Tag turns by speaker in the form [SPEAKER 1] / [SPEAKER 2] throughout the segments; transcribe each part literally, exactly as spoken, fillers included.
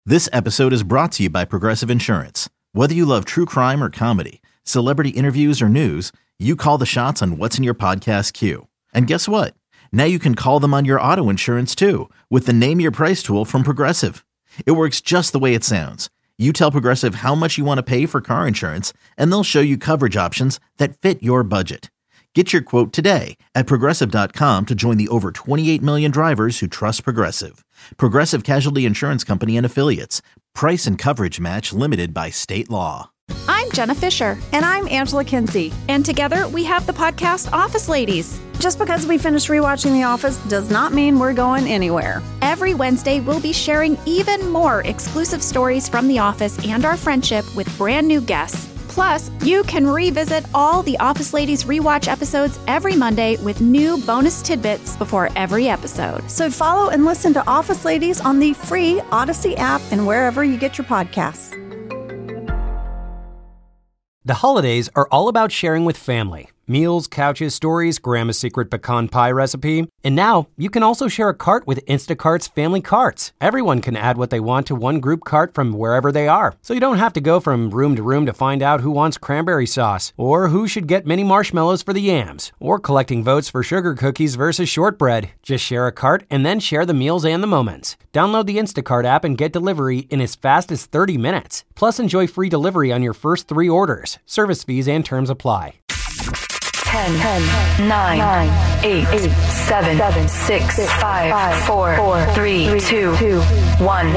[SPEAKER 1] This episode is brought to you by Progressive Insurance. Whether you love true crime or comedy, celebrity interviews or news, you call the shots on what's in your podcast queue. And guess what? Now you can call them on your auto insurance too with the Name Your Price tool from Progressive. It works just the way it sounds. You tell Progressive how much you want to pay for car insurance, and they'll show you coverage options that fit your budget. Get your quote today at Progressive dot com to join the over twenty-eight million drivers who trust Progressive. Progressive Casualty Insurance Company and Affiliates. Price and coverage match limited by state law.
[SPEAKER 2] I'm Jenna Fisher.
[SPEAKER 3] And I'm Angela Kinsey.
[SPEAKER 2] And together we have the podcast Office Ladies.
[SPEAKER 3] Just because we finished rewatching The Office does not mean we're going anywhere.
[SPEAKER 2] Every Wednesday, we'll be sharing even more exclusive stories from The Office and our friendship with brand new guests. Plus, you can revisit all the Office Ladies rewatch episodes every Monday with new bonus tidbits before every episode.
[SPEAKER 3] So follow and listen to Office Ladies on the free Odyssey app and wherever you get your podcasts.
[SPEAKER 4] The holidays are all about sharing with family. Meals, couches, stories, Grandma's secret pecan pie recipe. And now, you can also share a cart with Instacart's Family Carts. Everyone can add what they want to one group cart from wherever they are. So you don't have to go from room to room to find out who wants cranberry sauce, or who should get mini marshmallows for the yams, or collecting votes for sugar cookies versus shortbread. Just share a cart and then share the meals and the moments. Download the Instacart app and get delivery in as fast as thirty minutes. Plus, enjoy free delivery on your first three orders. Service fees and terms apply.
[SPEAKER 5] ten, ten, nine, eight, seven, six, five, four, three, two, one.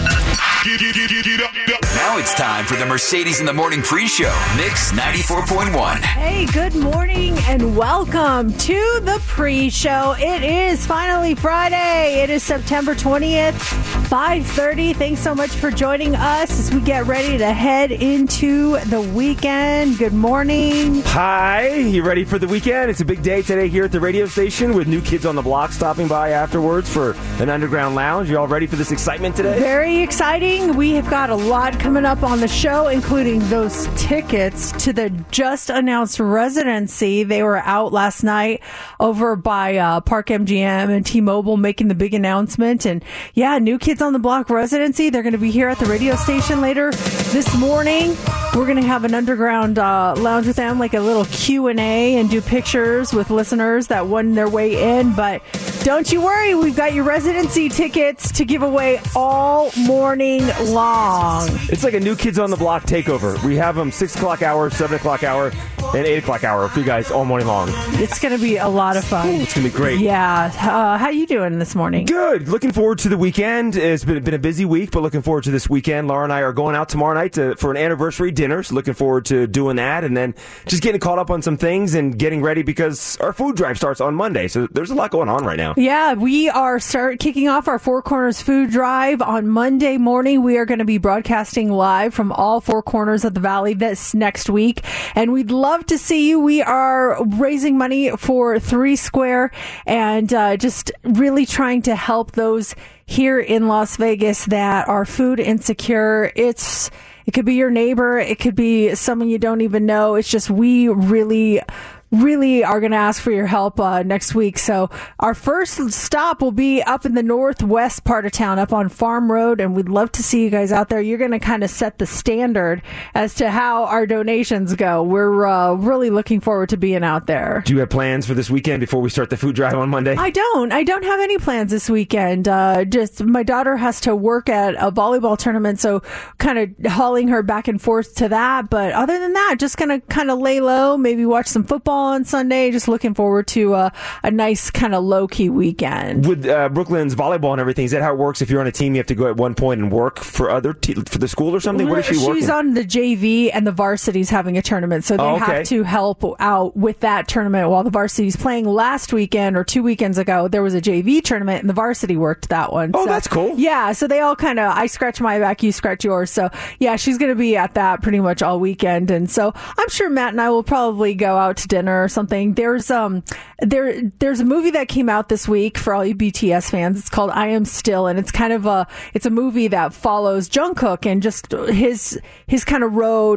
[SPEAKER 6] Now it's time for the Mercedes in the Morning pre-show. Mix ninety-four point one.
[SPEAKER 7] Hey, good morning and welcome to the pre-show. It is finally Friday. It is September twentieth, five thirty. Thanks so much for joining us as we get ready to head into the weekend. Good morning.
[SPEAKER 8] Hi, you ready for the weekend? It's a big day today here at the radio station with New Kids on the Block stopping by afterwards for an underground lounge. You all ready for this excitement today?
[SPEAKER 7] Very exciting. We have got a lot coming up on the show, including those tickets to the just announced residency. They were out last night over by uh, Park M G M and T-Mobile making the big announcement. And yeah, New Kids on the Block residency. They're going to be here at the radio station later this morning. We're going to have an underground uh, lounge with them, like a little Q and A, and do pictures with listeners that won their way in. But don't you worry, we've got your residency tickets to give away all morning long.
[SPEAKER 8] It's like a New Kids on the Block takeover. We have them six o'clock hour, seven o'clock hour, and eight o'clock hour for you guys all morning long.
[SPEAKER 7] It's going to be a lot of fun.
[SPEAKER 8] Ooh, it's going to be great.
[SPEAKER 7] Yeah. Uh, how you doing this morning?
[SPEAKER 8] Good. Looking forward to the weekend. It's been, been a busy week, but looking forward to this weekend. Laura and I are going out tomorrow night to, for an anniversary dinner, so looking forward to doing that, and then just getting caught up on some things and getting ready because our food drive starts on Monday, so there's a lot going on right now.
[SPEAKER 7] Yeah, we are start kicking off our Four Corners food drive on Monday morning. We are going to be broadcasting live from all four corners of the valley this next week, and we'd love to see you. We are raising money for Three Square and uh, just really trying to help those here in Las Vegas that are food insecure. It's It could be your neighbor. It could be someone you don't even know. It's just we really... really are going to ask for your help uh, next week. So our first stop will be up in the northwest part of town, up on Farm Road, and we'd love to see you guys out there. You're going to kind of set the standard as to how our donations go. We're uh, really looking forward to being out there.
[SPEAKER 8] Do you have plans for this weekend before we start the food drive on Monday?
[SPEAKER 7] I don't. I don't have any plans this weekend. Uh, just my daughter has to work at a volleyball tournament, so kind of hauling her back and forth to that. But other than that, just going to kind of lay low, maybe watch some football on Sunday. Just looking forward to uh, a nice kind of low-key weekend.
[SPEAKER 8] With uh, Brooklyn's volleyball and everything, is that how it works? If you're on a team, you have to go at one point and work for other te- for the school or something? What is she
[SPEAKER 7] She's
[SPEAKER 8] working?
[SPEAKER 7] She's on the J V, and the varsity's having a tournament, so they
[SPEAKER 8] oh, okay.
[SPEAKER 7] have to help out with that tournament while the varsity's playing. Last weekend or two weekends ago, there was a J V tournament, and the varsity worked that one.
[SPEAKER 8] Oh,
[SPEAKER 7] so,
[SPEAKER 8] that's cool.
[SPEAKER 7] Yeah, so they all kind of, I scratch my back, you scratch yours. So, yeah, she's going to be at that pretty much all weekend, and so I'm sure Matt and I will probably go out to dinner or something. There's um there there's a movie that came out this week for all you B T S fans. It's called I Am Still, and it's kind of a it's a movie that follows Jungkook and just his his kind of road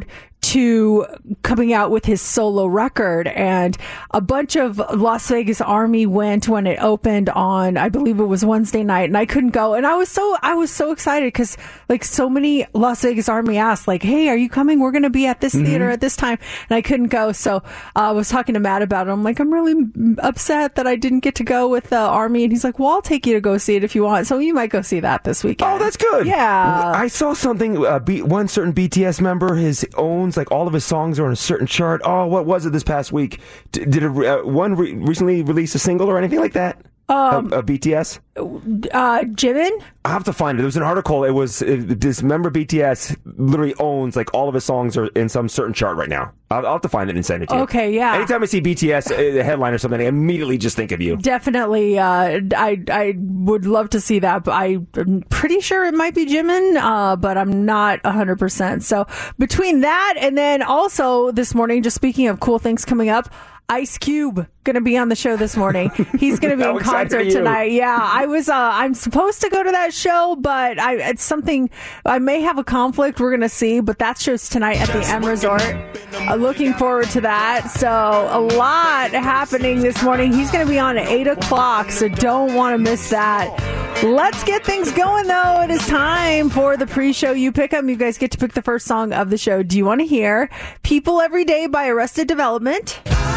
[SPEAKER 7] to coming out with his solo record, and a bunch of Las Vegas Army went when it opened on, I believe it was Wednesday night, and I couldn't go. And I was so I was so excited because like so many Las Vegas Army asked, like, "Hey, are you coming? We're going to be at this mm-hmm. theater at this time," and I couldn't go. So uh, I was talking to Matt about it. I'm like, I'm really upset that I didn't get to go with the Army, and he's like, "Well, I'll take you to go see it if you want." So you might go see that this weekend.
[SPEAKER 8] Oh, that's good.
[SPEAKER 7] Yeah,
[SPEAKER 8] I saw something. Uh, B- one certain B T S member, his owns like all of his songs are on a certain chart. Oh, what was it this past week? D- did it, uh, one re- recently release a single or anything like that?
[SPEAKER 7] Um,
[SPEAKER 8] a, a B T S?
[SPEAKER 7] Uh, Jimin?
[SPEAKER 8] I have to find it. There was an article. It was it, this member B T S literally owns like all of his songs are in some certain chart right now. I'll, I'll have to find it and send it to you.
[SPEAKER 7] Okay, yeah.
[SPEAKER 8] Anytime I see B T S, a headline or something, I immediately just think of you.
[SPEAKER 7] Definitely. Uh, I I would love to see that. But I'm pretty sure it might be Jimin, uh, but I'm not one hundred percent. So between that and then also this morning, just speaking of cool things coming up, Ice Cube going to be on the show this morning. He's going to be in concert tonight. Yeah, I was. Uh, I'm supposed to go to that show, but I it's something. I may have a conflict. We're going to see. But that show's tonight at the M Resort. Uh, looking forward to that. So a lot happening this morning. He's going to be on at eight o'clock. So don't want to miss that. Let's get things going, though. It is time for the pre-show You Pick 'em. You guys get to pick the first song of the show. Do you want to hear People Every Day by Arrested Development?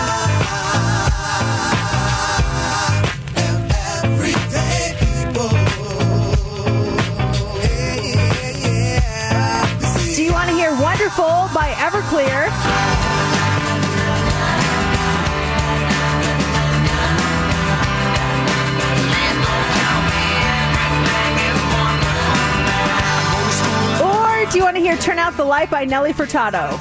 [SPEAKER 7] Do you want to hear Wonderful by Everclear? Or do you want to hear Turn Out the Light by Nelly Furtado?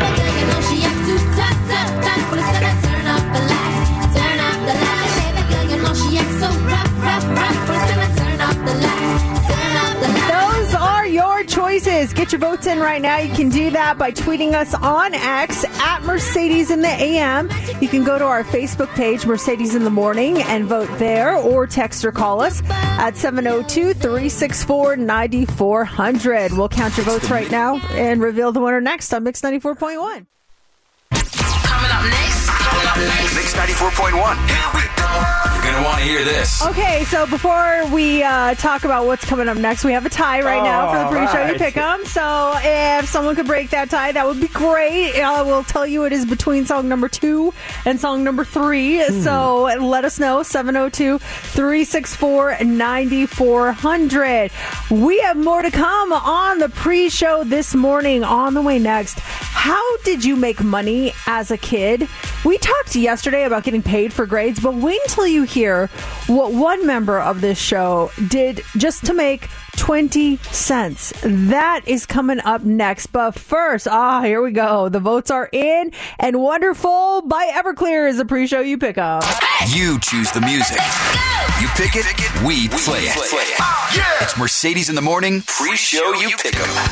[SPEAKER 7] Those are your choices. Get your votes in right now. You can do that by tweeting us on X at Mercedes in the A M. You can go to our Facebook page, Mercedes in the Morning, and vote there, or text or call us at seven oh two, three six four, nine four hundred. We'll count your votes right now and reveal the winner next on Mix ninety-four point one.
[SPEAKER 6] Coming up next. Coming up next. Mix ninety-four point one. Here we go. You're going to want to hear this.
[SPEAKER 7] Okay, so before we uh, talk about what's coming up next, we have a tie right now for the pre-show right. You Pick 'em. So if someone could break that tie, that would be great. I will tell you it is between song number two and song number three. Hmm. So let us know, seven oh two, three six four, nine four hundred. We have more to come on the pre-show this morning. On the way next, how did you make money as a kid? We talked yesterday about getting paid for grades, but wait until you hear what one member of this show did just to make twenty cents. That is coming up next. But first, ah, here we go. The votes are in, and Wonderful by Everclear is the pre-show You Pick 'em.
[SPEAKER 6] You choose the music. You pick it, we play it. It's Mercedes in the Morning, pre-show You Pick 'em.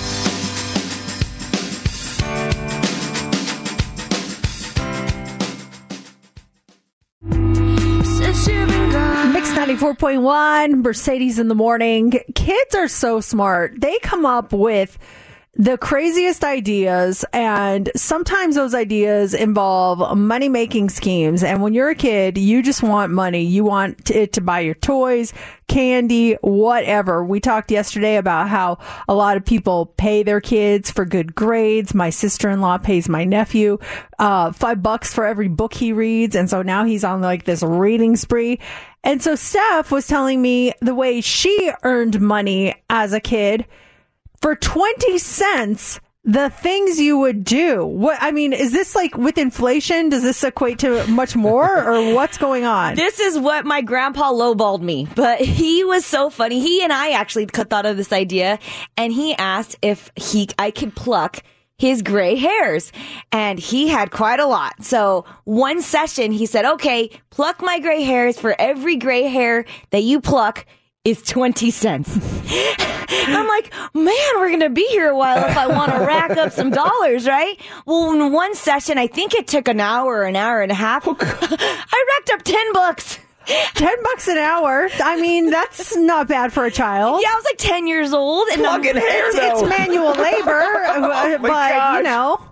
[SPEAKER 7] Mix ninety-four point one, Mercedes in the Morning. Kids are so smart. They come up with the craziest ideas, and sometimes those ideas involve money-making schemes. And when you're a kid, you just want money. You want it to buy your toys, candy, whatever. We talked yesterday about how a lot of people pay their kids for good grades. My sister-in-law pays my nephew uh, five bucks for every book he reads. And so now he's on like this reading spree. And so Steph was telling me the way she earned money as a kid. For twenty cents, the things you would do. What I mean, is this like with inflation? Does this equate to much more, or what's going on?
[SPEAKER 9] This is what my grandpa lowballed me, but he was so funny. He and I actually thought of this idea, and he asked if he I could pluck his gray hairs, and he had quite a lot. So one session, he said, "Okay, pluck my gray hairs. For every gray hair that you pluck is twenty cents. I'm like, man, we're going to be here a while if I want to rack up some dollars, right? Well, in one session, I think it took an hour, an hour and a half. I racked up ten bucks.
[SPEAKER 7] Ten bucks an hour. I mean, that's not bad for a child.
[SPEAKER 9] Yeah, I was like ten years old. And
[SPEAKER 8] Plugging hair,
[SPEAKER 7] it's,
[SPEAKER 8] though.
[SPEAKER 7] It's manual labor,
[SPEAKER 8] oh
[SPEAKER 7] but,
[SPEAKER 8] gosh.
[SPEAKER 7] you know.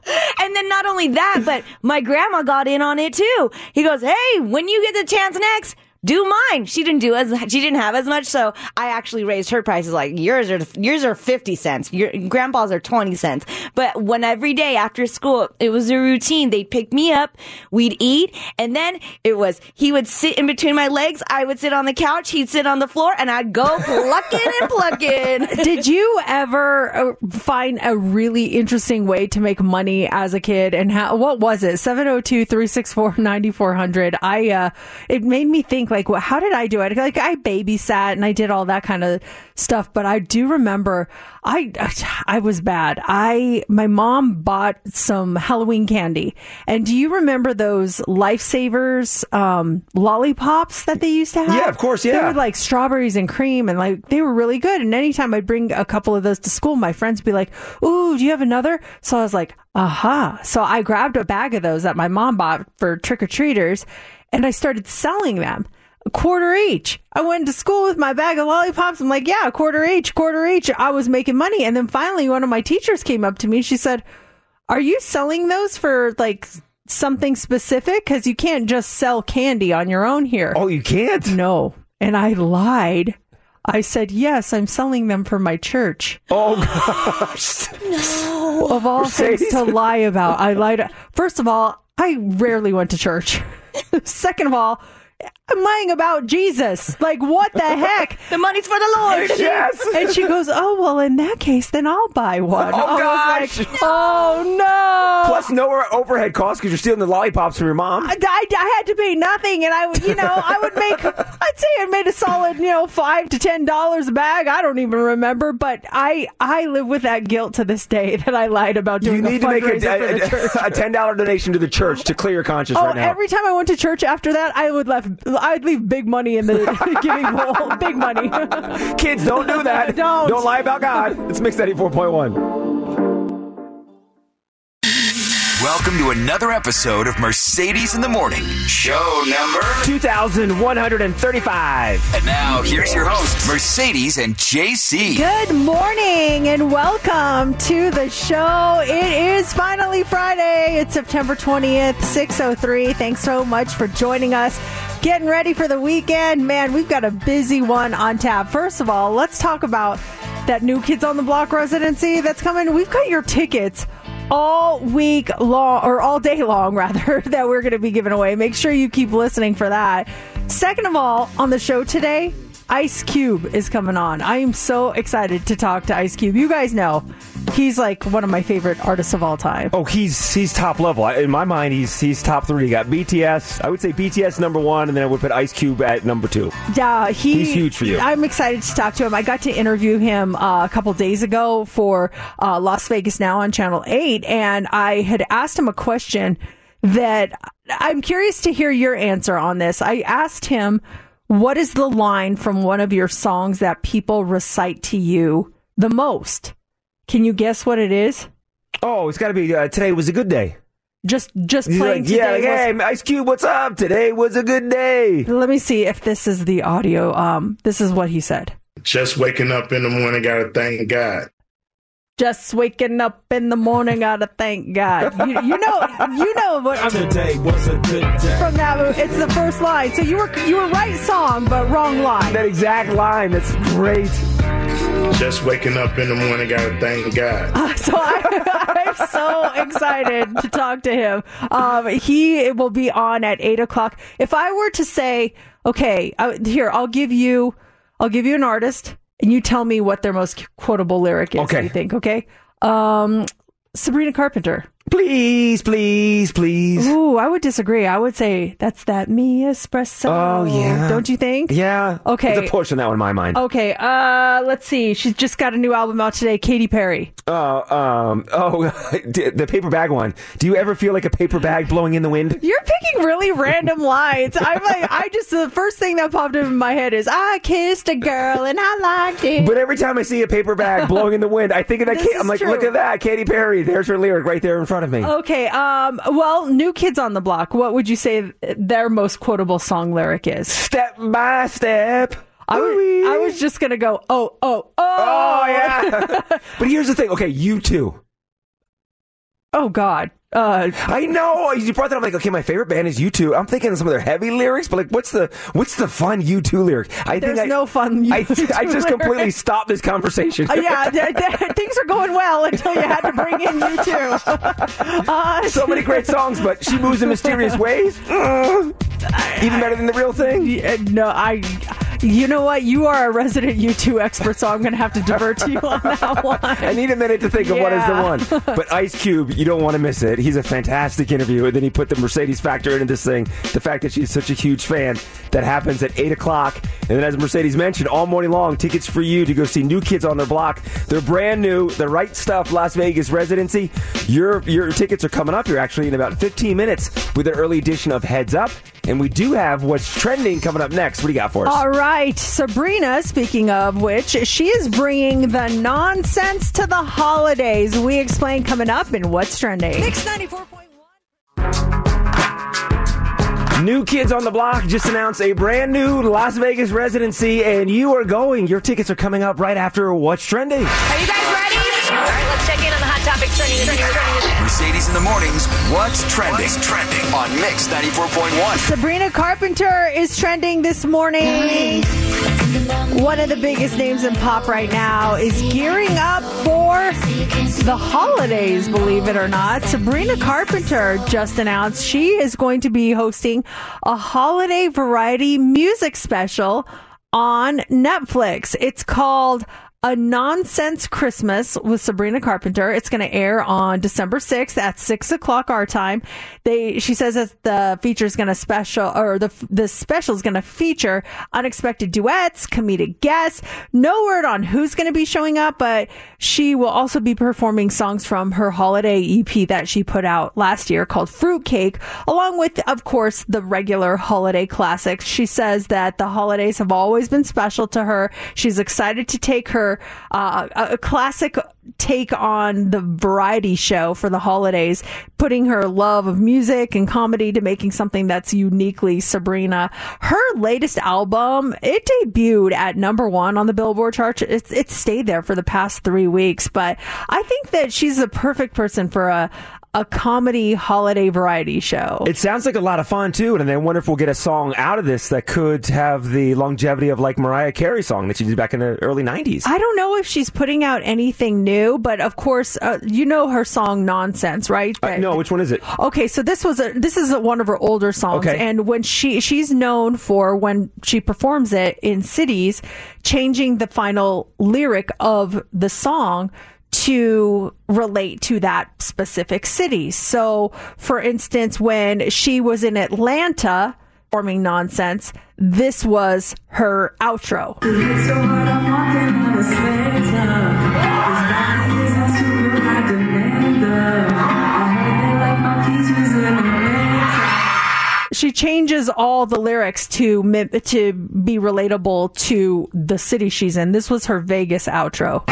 [SPEAKER 9] And then not only that, but my grandma got in on it too. He goes, hey, when you get the chance next, do mine. She didn't do as she didn't have as much, so I actually raised her prices. Like yours are yours are fifty cents. Your grandpa's are twenty cents. But when every day after school, it was a routine. They'd pick me up, we'd eat, and then it was he would sit in between my legs. I would sit on the couch. He'd sit on the floor, and I'd go plucking and plucking.
[SPEAKER 7] Did you ever uh, find a really interesting way to make money as a kid? And how? What was it? seven oh two, three six four, nine four hundred. I uh, it made me think. Like, well, how did I do it? Like, I babysat and I did all that kind of stuff. But I do remember I, I was bad. I, my mom bought some Halloween candy. And do you remember those Lifesavers, um, lollipops that they used to have?
[SPEAKER 8] Yeah, of course. Yeah.
[SPEAKER 7] They were like strawberries and cream and like, they were really good. And anytime I'd bring a couple of those to school, my friends would be like, ooh, do you have another? So I was like, aha. So I grabbed a bag of those that my mom bought for trick-or-treaters and I started selling them. A quarter each. I went to school with my bag of lollipops. I'm like, yeah, a quarter each, quarter each. I was making money. And then finally, one of my teachers came up to me and she said, are you selling those for like something specific? Because you can't just sell candy on your own here.
[SPEAKER 8] Oh, you can't?
[SPEAKER 7] No. And I lied. I said, yes, I'm selling them for my church.
[SPEAKER 8] Oh, gosh.
[SPEAKER 7] No. Of all
[SPEAKER 8] Mercedes.
[SPEAKER 7] things to lie about, I lied. First of all, I rarely went to church. Second of all, I'm lying about Jesus. Like, what the heck?
[SPEAKER 9] The money's for the Lord.
[SPEAKER 8] Yes.
[SPEAKER 7] And she goes, oh, well, in that case, then I'll buy one.
[SPEAKER 8] Oh,
[SPEAKER 7] I
[SPEAKER 8] gosh.
[SPEAKER 7] was like, oh, no.
[SPEAKER 8] Plus, no overhead costs because you're stealing the lollipops from your mom.
[SPEAKER 7] I, I, I had to pay nothing. And I, you know, I would make, I'd say I made a solid, you know, five to ten dollars a bag. I don't even remember. But I, I live with that guilt to this day that I lied about doing
[SPEAKER 8] you need
[SPEAKER 7] a
[SPEAKER 8] to make a,
[SPEAKER 7] fundraiser for the church.
[SPEAKER 8] a, a ten dollars donation to the church to clear your conscience
[SPEAKER 7] Oh,
[SPEAKER 8] right now.
[SPEAKER 7] every time I went to church after that, I would left. I'd leave big money in the giving bowl. Big money.
[SPEAKER 8] Kids, don't do that.
[SPEAKER 7] Don't.
[SPEAKER 8] Don't lie about God. It's Mix ninety-four point one.
[SPEAKER 6] Welcome to another episode of Mercedes in the Morning, show number
[SPEAKER 8] two thousand one hundred thirty-five.
[SPEAKER 6] And now, here's your host, Mercedes and J C.
[SPEAKER 7] Good morning and welcome to the show. It is finally Friday. It's September twentieth, six oh three. Thanks so much for joining us. Getting ready for the weekend. Man, we've got a busy one on tap. First of all, let's talk about that new Kids on the Block residency that's coming. We've got your tickets all week long, or all day long, rather, that we're going to be giving away. Make sure you keep listening for that. Second of all, on the show today, Ice Cube is coming on. I am so excited to talk to Ice Cube. You guys know he's like one of my favorite artists of all time.
[SPEAKER 8] Oh, he's he's top level. In my mind, he's he's top three. You got B T S. I would say B T S number one, and then I would put Ice Cube at number two.
[SPEAKER 7] Yeah, he,
[SPEAKER 8] he's huge for you.
[SPEAKER 7] I'm excited to talk to him. I got to interview him uh, a couple days ago for uh, Las Vegas Now on Channel eight, and I had asked him a question that I'm curious to hear your answer on this. I asked him, what is the line from one of your songs that people recite to you the most? Can you guess what it is?
[SPEAKER 8] Oh, it's got to be uh, Today Was a Good Day.
[SPEAKER 7] Just just
[SPEAKER 8] He's
[SPEAKER 7] playing
[SPEAKER 8] like, yeah,
[SPEAKER 7] today.
[SPEAKER 8] like, hey, Ice Cube, what's up? Today was a good day.
[SPEAKER 7] Let me see if this is the audio. Um, this is what he said.
[SPEAKER 10] Just waking up in the morning, gotta thank God.
[SPEAKER 7] Just waking up in the morning, gotta thank God. You, you know, you know what.
[SPEAKER 11] Today was a good day.
[SPEAKER 7] From that, it's the first line. So you were you were right song, but wrong line.
[SPEAKER 8] That exact line. That's great.
[SPEAKER 10] Just waking up in the morning, gotta thank God.
[SPEAKER 7] Uh, so I, I'm so excited to talk to him. Um, he will be on at eight o'clock. If I were to say, okay, uh, here, I'll give you, I'll give you an artist, and you tell me what their most quotable lyric is.
[SPEAKER 8] Okay.
[SPEAKER 7] You think, okay? Um, Sabrina Carpenter.
[SPEAKER 8] Please, please, please.
[SPEAKER 7] Ooh, I would disagree. I would say that's that me espresso.
[SPEAKER 8] Oh, yeah.
[SPEAKER 7] Don't you think?
[SPEAKER 8] Yeah.
[SPEAKER 7] Okay.
[SPEAKER 8] There's a push on that one in my mind.
[SPEAKER 7] Okay. Uh, let's see. She's just got a new album out today. Katy Perry.
[SPEAKER 8] Oh, um, oh, the paper bag one. Do you ever feel like a paper bag blowing in the wind?
[SPEAKER 7] You're picking really random lines. I'm like, I just, the first thing that popped up in my head is, I kissed a girl and I liked it.
[SPEAKER 8] But every time I see a paper bag blowing in the wind, I think of that.
[SPEAKER 7] This
[SPEAKER 8] Ka- I'm
[SPEAKER 7] is
[SPEAKER 8] like,
[SPEAKER 7] true.
[SPEAKER 8] look at that, Katy Perry. There's her lyric right there in front of me.
[SPEAKER 7] Okay. Um. Well, New Kids on the Block. What would you say their most quotable song lyric is?
[SPEAKER 8] Step by step.
[SPEAKER 7] I, would, I was just gonna go. Oh, oh, oh.
[SPEAKER 8] Oh yeah. But here's the thing. Okay, you too.
[SPEAKER 7] Oh, God. Uh,
[SPEAKER 8] I know you brought that up. Like, okay, my favorite band is U two. I'm thinking of some of their heavy lyrics, but like, what's the what's the fun U two lyric? I
[SPEAKER 7] There's
[SPEAKER 8] think I,
[SPEAKER 7] no fun.
[SPEAKER 8] I, I just completely stopped this conversation.
[SPEAKER 7] Uh, yeah, th- th- things are going well until you had to bring in U two. Uh,
[SPEAKER 8] so many great songs, but she moves in mysterious ways. Uh, even better than the real thing.
[SPEAKER 7] Yeah, no, I. You know what? You are a resident U two expert, so I'm going to have to divert to you on that one.
[SPEAKER 8] I need a minute to think of
[SPEAKER 7] Yeah.
[SPEAKER 8] what is the one. But Ice Cube, you don't want to miss it. He's a fantastic interview. And then he put the Mercedes factor into this thing. The fact that she's such a huge fan. That happens at eight o'clock. And then as Mercedes mentioned, all morning long, tickets for you to go see New Kids on Their Block. They're brand new. The Right Stuff Las Vegas residency. Your, your tickets are coming up here actually in about fifteen minutes with an early edition of Heads Up. And we do have what's trending coming up next. What do you got for us?
[SPEAKER 7] All right. Sabrina, speaking of which, she is bringing the nonsense to the holidays. We explain coming up in What's Trending.
[SPEAKER 3] Mix ninety-four point
[SPEAKER 8] New Kids on the Block just announced a brand new Las Vegas residency, and you are going. Your tickets are coming up right after What's Trending.
[SPEAKER 5] Are you guys ready? All right, let's check in on the hot topics trending. trending, trending.
[SPEAKER 6] Mercedes in the mornings. What's trending? What's trending on Mix ninety-four point one.
[SPEAKER 7] Sabrina Carpenter is trending this morning. One of the biggest names in pop right now is gearing up for the holidays, believe it or not. Sabrina Carpenter just announced she is going to be hosting a holiday variety music special on Netflix. It's called A Nonsense Christmas with Sabrina Carpenter. It's going to air on December sixth at six o'clock our time. They, she says that the feature is going to special, or the the special is going to feature unexpected duets, comedic guests. No word on who's going to be showing up, but she will also be performing songs from her holiday E P that she put out last year called Fruitcake, along with, of course, the regular holiday classics. She says that the holidays have always been special to her. She's excited to take her Uh, a classic take on the variety show for the holidays, putting her love of music and comedy to making something that's uniquely Sabrina. Her latest album, it debuted at number one on the Billboard chart. It's, it's stayed there for the past three weeks, but I think that she's the perfect person for a a comedy holiday variety show.
[SPEAKER 8] It sounds like a lot of fun, too, and I wonder if we'll get a song out of this that could have the longevity of like Mariah Carey's song that she did back in the early nineties.
[SPEAKER 7] I don't know if she's putting out anything new, but of course, uh, you know her song Nonsense, right?
[SPEAKER 8] Uh, no, which one is it?
[SPEAKER 7] Okay, so this was a, this is a, one of her older songs,
[SPEAKER 8] Okay.
[SPEAKER 7] and when she she's known for when she performs it in cities, changing the final lyric of the song to relate to that specific city. So, for instance, when she was in Atlanta performing Nonsense, this was her outro. She changes all the lyrics to to be relatable to the city she's in. This was her Vegas outro.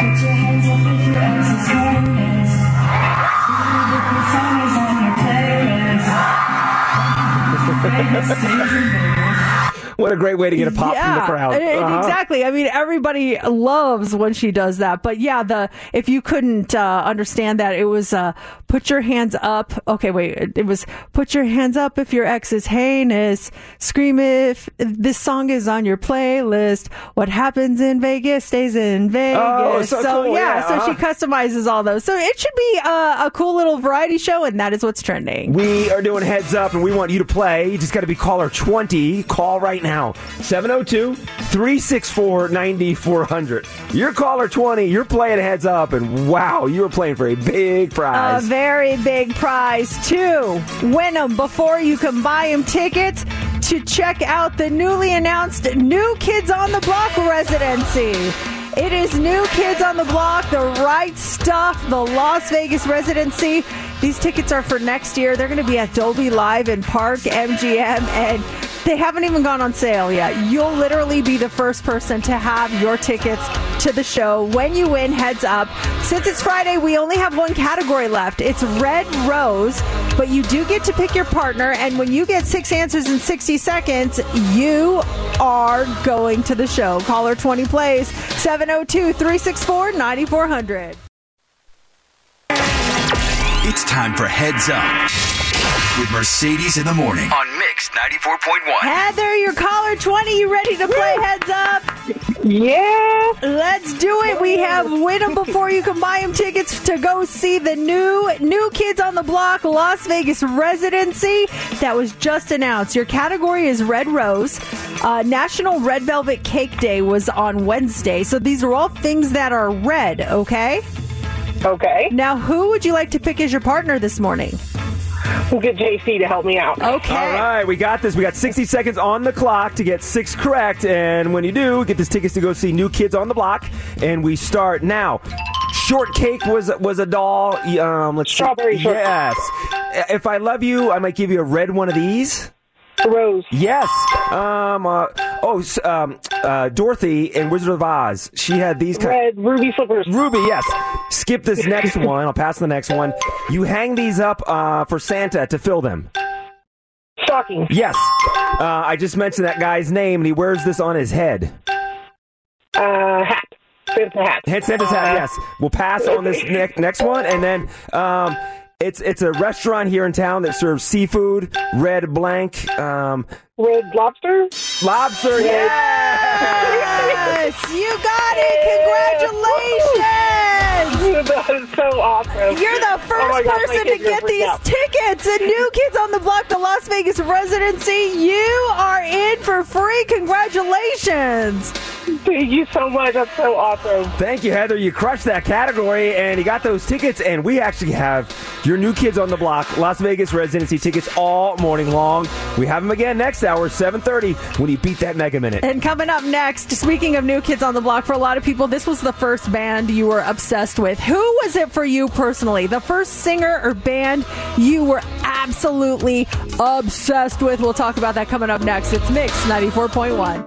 [SPEAKER 8] What a great way to get a pop
[SPEAKER 7] yeah,
[SPEAKER 8] from the crowd. Uh-huh.
[SPEAKER 7] Exactly. I mean, everybody loves when she does that. But yeah, the if you couldn't uh, understand that, it was uh, put your hands up. Okay, wait. It, it was put your hands up if your ex is heinous. Scream if this song is on your playlist. What happens in Vegas stays in Vegas.
[SPEAKER 8] Oh, so cool,
[SPEAKER 7] yeah,
[SPEAKER 8] yeah,
[SPEAKER 7] so
[SPEAKER 8] uh-huh.
[SPEAKER 7] she customizes all those. So it should be uh, a cool little variety show, and that is what's trending.
[SPEAKER 8] We are doing Heads Up, and we want you to play. You just got to be caller twenty. Call right now. seven oh two, three six four, nine four hundred. You're caller twenty. You're playing Heads Up, and wow, you were playing for a big prize.
[SPEAKER 7] A very big prize, too. Win them before you can buy them tickets to check out the newly announced New Kids on the Block residency. It is New Kids on the Block, The Right Stuff, the Las Vegas residency. These tickets are for next year. They're going to be at Dolby Live in Park M G M, and they haven't even gone on sale yet. You'll literally be the first person to have your tickets to the show when you win Heads Up. Since it's Friday, we only have one category left. It's Red Rose, but you do get to pick your partner, and when you get six answers in sixty seconds, you are going to the show. Caller twenty plays, seven oh two, three six four, nine four hundred.
[SPEAKER 6] It's time for Heads Up with Mercedes in the Morning on Mix ninety-four point one.
[SPEAKER 7] Heather, your caller twenty. You ready to play Heads Up?
[SPEAKER 11] Yeah.
[SPEAKER 7] Let's do it. We have Win 'em Before You Can Buy 'em tickets to go see the new New Kids on the Block Las Vegas residency that was just announced. Your category is Red Rose. Uh, National Red Velvet Cake Day was on Wednesday. So these are all things that are red, okay?
[SPEAKER 11] Okay.
[SPEAKER 7] Now, who would you like to pick as your partner this morning?
[SPEAKER 11] We'll get J C to help me out.
[SPEAKER 7] Okay.
[SPEAKER 8] All right, we got this. We got sixty seconds on the clock to get six correct. And when you do, get these tickets to go see New Kids on the Block. And we start now. Shortcake was was a doll. Um, let's
[SPEAKER 11] Strawberry
[SPEAKER 8] see.
[SPEAKER 11] shortcake.
[SPEAKER 8] Yes. If I love you, I might give you a red one of these.
[SPEAKER 11] Rose.
[SPEAKER 8] Yes. Um. Uh, oh. s- Um. Uh. Dorothy in Wizard of Oz. She had these kind.
[SPEAKER 11] Red ruby slippers.
[SPEAKER 8] Ruby. Yes. Skip this next one. I'll pass the next one. You hang these up uh, for Santa to fill them.
[SPEAKER 11] Stocking.
[SPEAKER 8] Yes. Uh, I just mentioned that guy's name, and he wears this on his head.
[SPEAKER 11] Uh, hat. Santa hat.
[SPEAKER 8] Head Santa's hat. Yes. We'll pass on this ne- next one, and then um, it's it's a restaurant here in town that serves seafood. Red blank. Um,
[SPEAKER 11] Red lobster.
[SPEAKER 8] lobster. Yes.
[SPEAKER 7] Yes, you got it. Congratulations.
[SPEAKER 11] That is so awesome.
[SPEAKER 7] You're the first
[SPEAKER 11] Oh my gosh, my
[SPEAKER 7] person to
[SPEAKER 11] kids are
[SPEAKER 7] get
[SPEAKER 11] freaked
[SPEAKER 7] these
[SPEAKER 11] out.
[SPEAKER 7] tickets. And New Kids on the Block, the Las Vegas residency. You are in for free. Congratulations.
[SPEAKER 11] Thank you so much. That's so awesome.
[SPEAKER 8] Thank you, Heather. You crushed that category, and you got those tickets. And we actually have your New Kids on the Block Las Vegas residency tickets all morning long. We have them again next hour, seven thirty, when you beat that Mega Minute.
[SPEAKER 7] And coming up next, speaking of New Kids on the Block, for a lot of people, this was the first band you were obsessed with. Who was it for you personally? The first singer or band you were absolutely obsessed with? We'll talk about that coming up next. It's Mix ninety-four point one.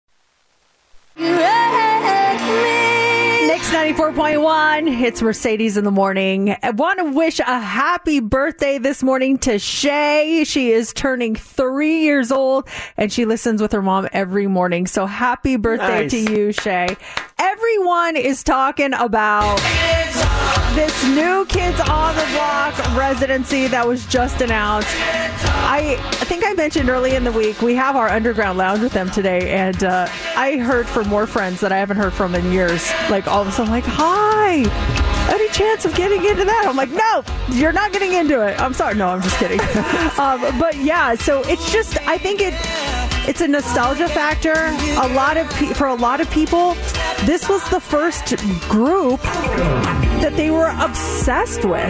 [SPEAKER 7] Mix ninety-four point one. It's Mercedes in the Morning. I want to wish a happy birthday this morning to Shay. She is turning three years old, and she listens with her mom every morning. So happy birthday
[SPEAKER 8] Nice.
[SPEAKER 7] to you, Shay. Everyone is talking about this New Kids on the Block residency that was just announced. I, I think I mentioned early in the week, we have our underground lounge with them today, and uh, I heard from more friends that I haven't heard from in years. Like, all of a sudden, like, hi, any chance of getting into that? I'm like, no, you're not getting into it. I'm sorry. No, I'm just kidding. um, but yeah, so it's just, I think it... It's a nostalgia factor. A lot of pe- for a lot of people, this was the first group that they were obsessed with.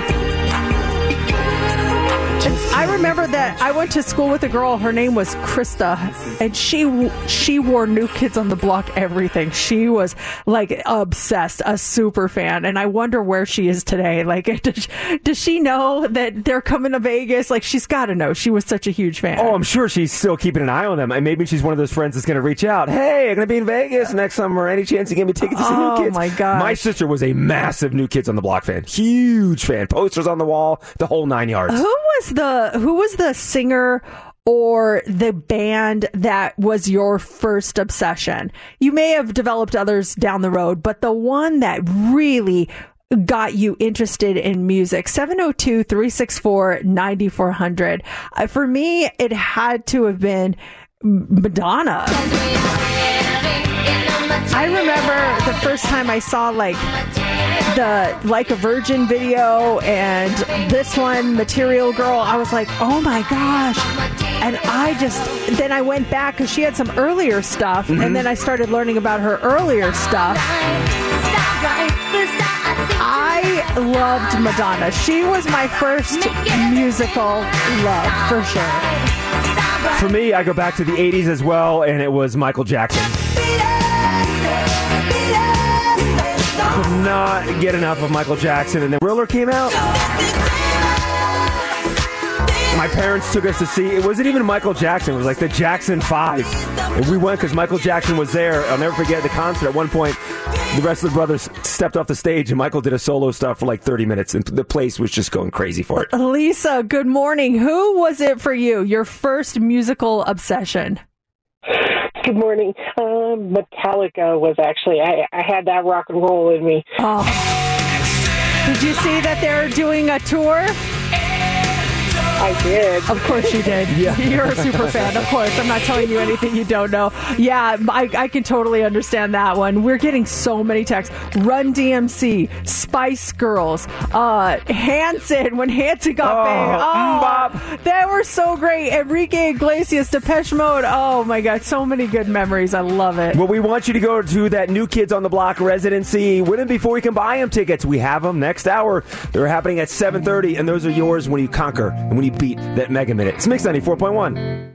[SPEAKER 7] And I remember that I went to school with a girl. Her name was Krista, and she she wore New Kids on the Block everything. She was like obsessed, a super fan. And I wonder where she is today. Like, does, does she know that they're coming to Vegas? Like, she's got to know. She was such a huge fan.
[SPEAKER 8] Oh, I'm sure she's still keeping an eye on them. And maybe she's one of those friends that's going to reach out. Hey, I'm going to be in Vegas next summer. Any chance you give me tickets to see
[SPEAKER 7] Oh,
[SPEAKER 8] New Kids?
[SPEAKER 7] my gosh.
[SPEAKER 8] My sister was a massive New Kids on the Block fan. Huge fan. Posters on the wall, the whole nine yards.
[SPEAKER 7] Who was the who was the singer or the band that was your first obsession? You may have developed others down the road, but the one that really got you interested in music. seven oh two, three six four, nine four hundred. Uh, for me, it had to have been Madonna. I remember the first time I saw like the Like a Virgin video and this one, Material Girl. I was like, oh my gosh. And I just, then I went back because she had some earlier stuff, mm-hmm. and then I started learning about her earlier stuff. I loved Madonna. She was my first musical love, for sure.
[SPEAKER 8] For me, I go back to the eighties as well, and it was Michael Jackson. Could not get enough of Michael Jackson, and then Thriller came out. My parents took us to see, it wasn't even Michael Jackson, it was like the Jackson five. And we went because Michael Jackson was there. I'll never forget the concert. At one point, the rest of the brothers stepped off the stage, and Michael did a solo stuff for like thirty minutes, and the place was just going crazy for it.
[SPEAKER 7] Lisa, good morning. Who was it for you, your first musical obsession?
[SPEAKER 11] Good morning. Um, Metallica was actually, I, I had that rock and roll in me.
[SPEAKER 7] Oh. Did you you see that they're doing a tour?
[SPEAKER 11] I did.
[SPEAKER 7] Of course you did.
[SPEAKER 8] Yeah.
[SPEAKER 7] You're a super fan. Of course. I'm not telling you anything you don't know. Yeah, I, I can totally understand that one. We're getting so many texts. Run D M C, Spice Girls, uh, Hanson, when Hanson got
[SPEAKER 8] Oh,
[SPEAKER 7] big. Oh,
[SPEAKER 8] Mbop.
[SPEAKER 7] they were so great. Enrique Iglesias, Depeche Mode. Oh, my God. So many good memories. I love it.
[SPEAKER 8] Well, we want you to go to that New Kids on the Block residency. Win them before we can buy them tickets. We have them next hour. They're happening at seven thirty, and those are yours when you conquer and when you beat that Mega Minute. It's Mix ninety-four point one.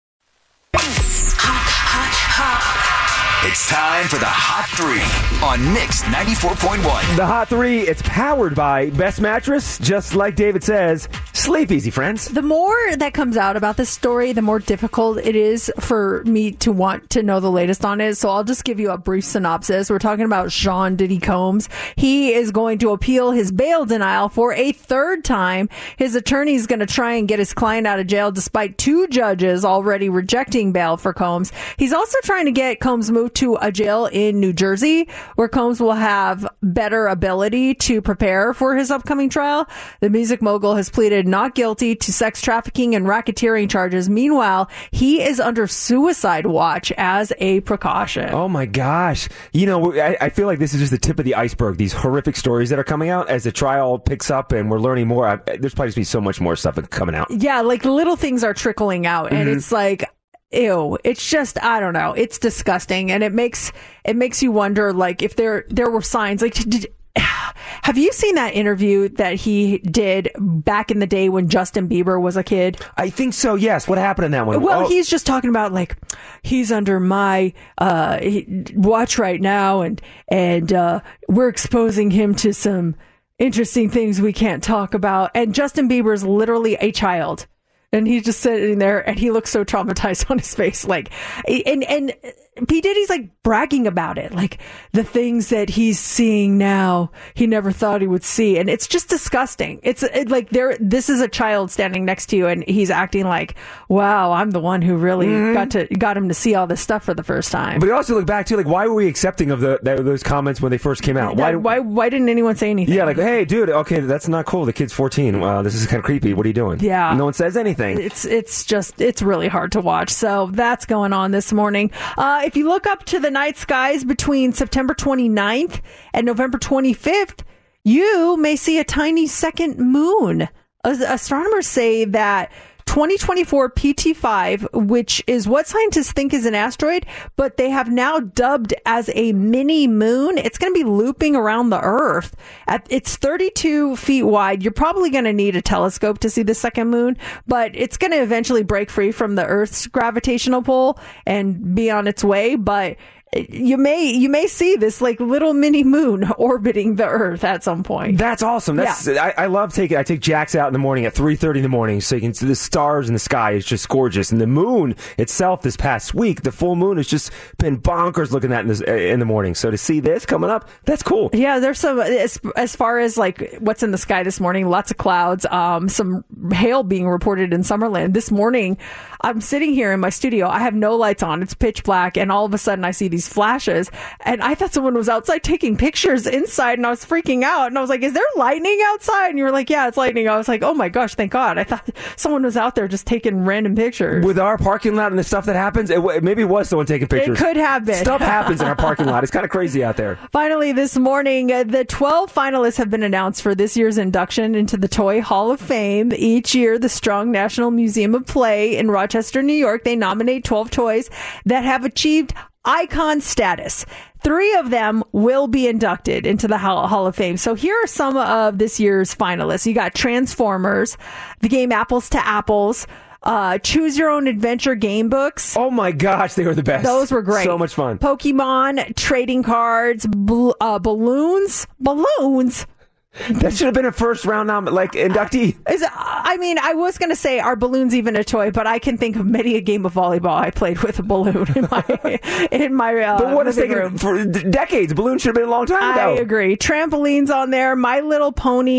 [SPEAKER 6] It's time for the Hot Three on Mix ninety-four point one.
[SPEAKER 8] The Hot Three, it's powered by Best Mattress. Just like David says, sleep easy, friends.
[SPEAKER 7] The more that comes out about this story, the more difficult it is for me to want to know the latest on it. So I'll just give you a brief synopsis. We're talking about Sean Diddy Combs. He is going to appeal his bail denial for a third time. His attorney is going to try and get his client out of jail despite two judges already rejecting bail for Combs. He's also trying to get Combs moved to a jail in New Jersey, where Combs will have better ability to prepare for his upcoming trial. The music mogul has pleaded not guilty to sex trafficking and racketeering charges. Meanwhile, he is under suicide watch as a precaution.
[SPEAKER 8] Oh my gosh. You know, I, I feel like this is just the tip of the iceberg, these horrific stories that are coming out. As the trial picks up and we're learning more, I, there's probably going to be so much more stuff coming out.
[SPEAKER 7] Yeah, like little things are trickling out, and
[SPEAKER 8] Mm-hmm.
[SPEAKER 7] it's like, ew, it's just, I don't know, it's disgusting, and it makes it makes you wonder, like, if there there were signs. Like, did, have you seen that interview that he did back in the day when Justin Bieber was a kid?
[SPEAKER 8] I think so, yes. What happened in that one?
[SPEAKER 7] Well,
[SPEAKER 8] oh.
[SPEAKER 7] he's just talking about, like, he's under my uh, watch right now, and and uh, we're exposing him to some interesting things we can't talk about. And Justin Bieber's literally a child. And he's just sitting there, and he looks so traumatized on his face. Like, and and P. Diddy's like bragging about it, like the things that he's seeing now, he never thought he would see, and it's just disgusting. It's it, like there, this is a child standing next to you, and he's acting like, "Wow, I'm the one who really mm-hmm. got to got him to see all this stuff for the first time."
[SPEAKER 8] But you also look back to, like, why were we accepting of the that, those comments when they first came out?
[SPEAKER 7] Why, why why didn't anyone say anything?
[SPEAKER 8] Yeah, like, hey, dude, okay, that's not cool. The kid's fourteen. Wow, this is kind of creepy. What are you doing?
[SPEAKER 7] Yeah,
[SPEAKER 8] no one says anything.
[SPEAKER 7] It's it's just it's really hard to watch. So that's going on this morning. Uh, if you look up to the night skies between September twenty-ninth and November twenty-fifth, you may see a tiny second moon. As- astronomers say that twenty twenty-four P T five, which is what scientists think is an asteroid, but they have now dubbed as a mini moon. It's going to be looping around the Earth. At, it's thirty-two feet wide. You're probably going to need a telescope to see the second moon, but it's going to eventually break free from the Earth's gravitational pull and be on its way. But you may you may see this like little mini moon orbiting the Earth at some point.
[SPEAKER 8] That's awesome. That's yeah. I, I love taking. I take Jax out in the morning at three thirty in the morning, so you can see the stars in the sky. Is just gorgeous, and the moon itself. This past week, the full moon has just been bonkers looking at in, this, in the morning. So to see this coming up, that's cool.
[SPEAKER 7] Yeah, there's some as, as far as like what's in the sky this morning. Lots of clouds. Um, some hail being reported in Summerlin this morning. I'm sitting here in my studio. I have no lights on. It's pitch black, and all of a sudden I see these flashes, and I thought someone was outside taking pictures inside, and I was freaking out, and I was like, is there lightning outside? And you were like, yeah, it's lightning. I was like, oh my gosh, thank God. I thought someone was out there just taking random pictures.
[SPEAKER 8] With our parking lot and the stuff that happens, it, maybe it was someone taking pictures.
[SPEAKER 7] It could have been.
[SPEAKER 8] Stuff happens in our parking lot. It's kind of crazy out there.
[SPEAKER 7] Finally, this morning, uh, the twelve finalists have been announced for this year's induction into the Toy Hall of Fame. Each year, the Strong National Museum of Play in Rochester, New York, they nominate twelve toys that have achieved icon status. Three of them will be inducted into the Hall of Fame. So here are some of this year's finalists. You got Transformers, the game Apples to Apples, uh, Choose Your Own Adventure game books.
[SPEAKER 8] Oh my gosh, they were the best.
[SPEAKER 7] Those were great.
[SPEAKER 8] So much fun.
[SPEAKER 7] Pokemon, trading cards, bl- uh, balloons, balloons.
[SPEAKER 8] That should have been a first round nom- like inductee.
[SPEAKER 7] Is, I mean, I was going to say, are balloons even a toy? But I can think of many a game of volleyball I played with a balloon in my in my. Uh,
[SPEAKER 8] but what is taking
[SPEAKER 7] room.
[SPEAKER 8] for decades? Balloons should have been a long time ago.
[SPEAKER 7] I agree. Trampolines on there. My Little Pony,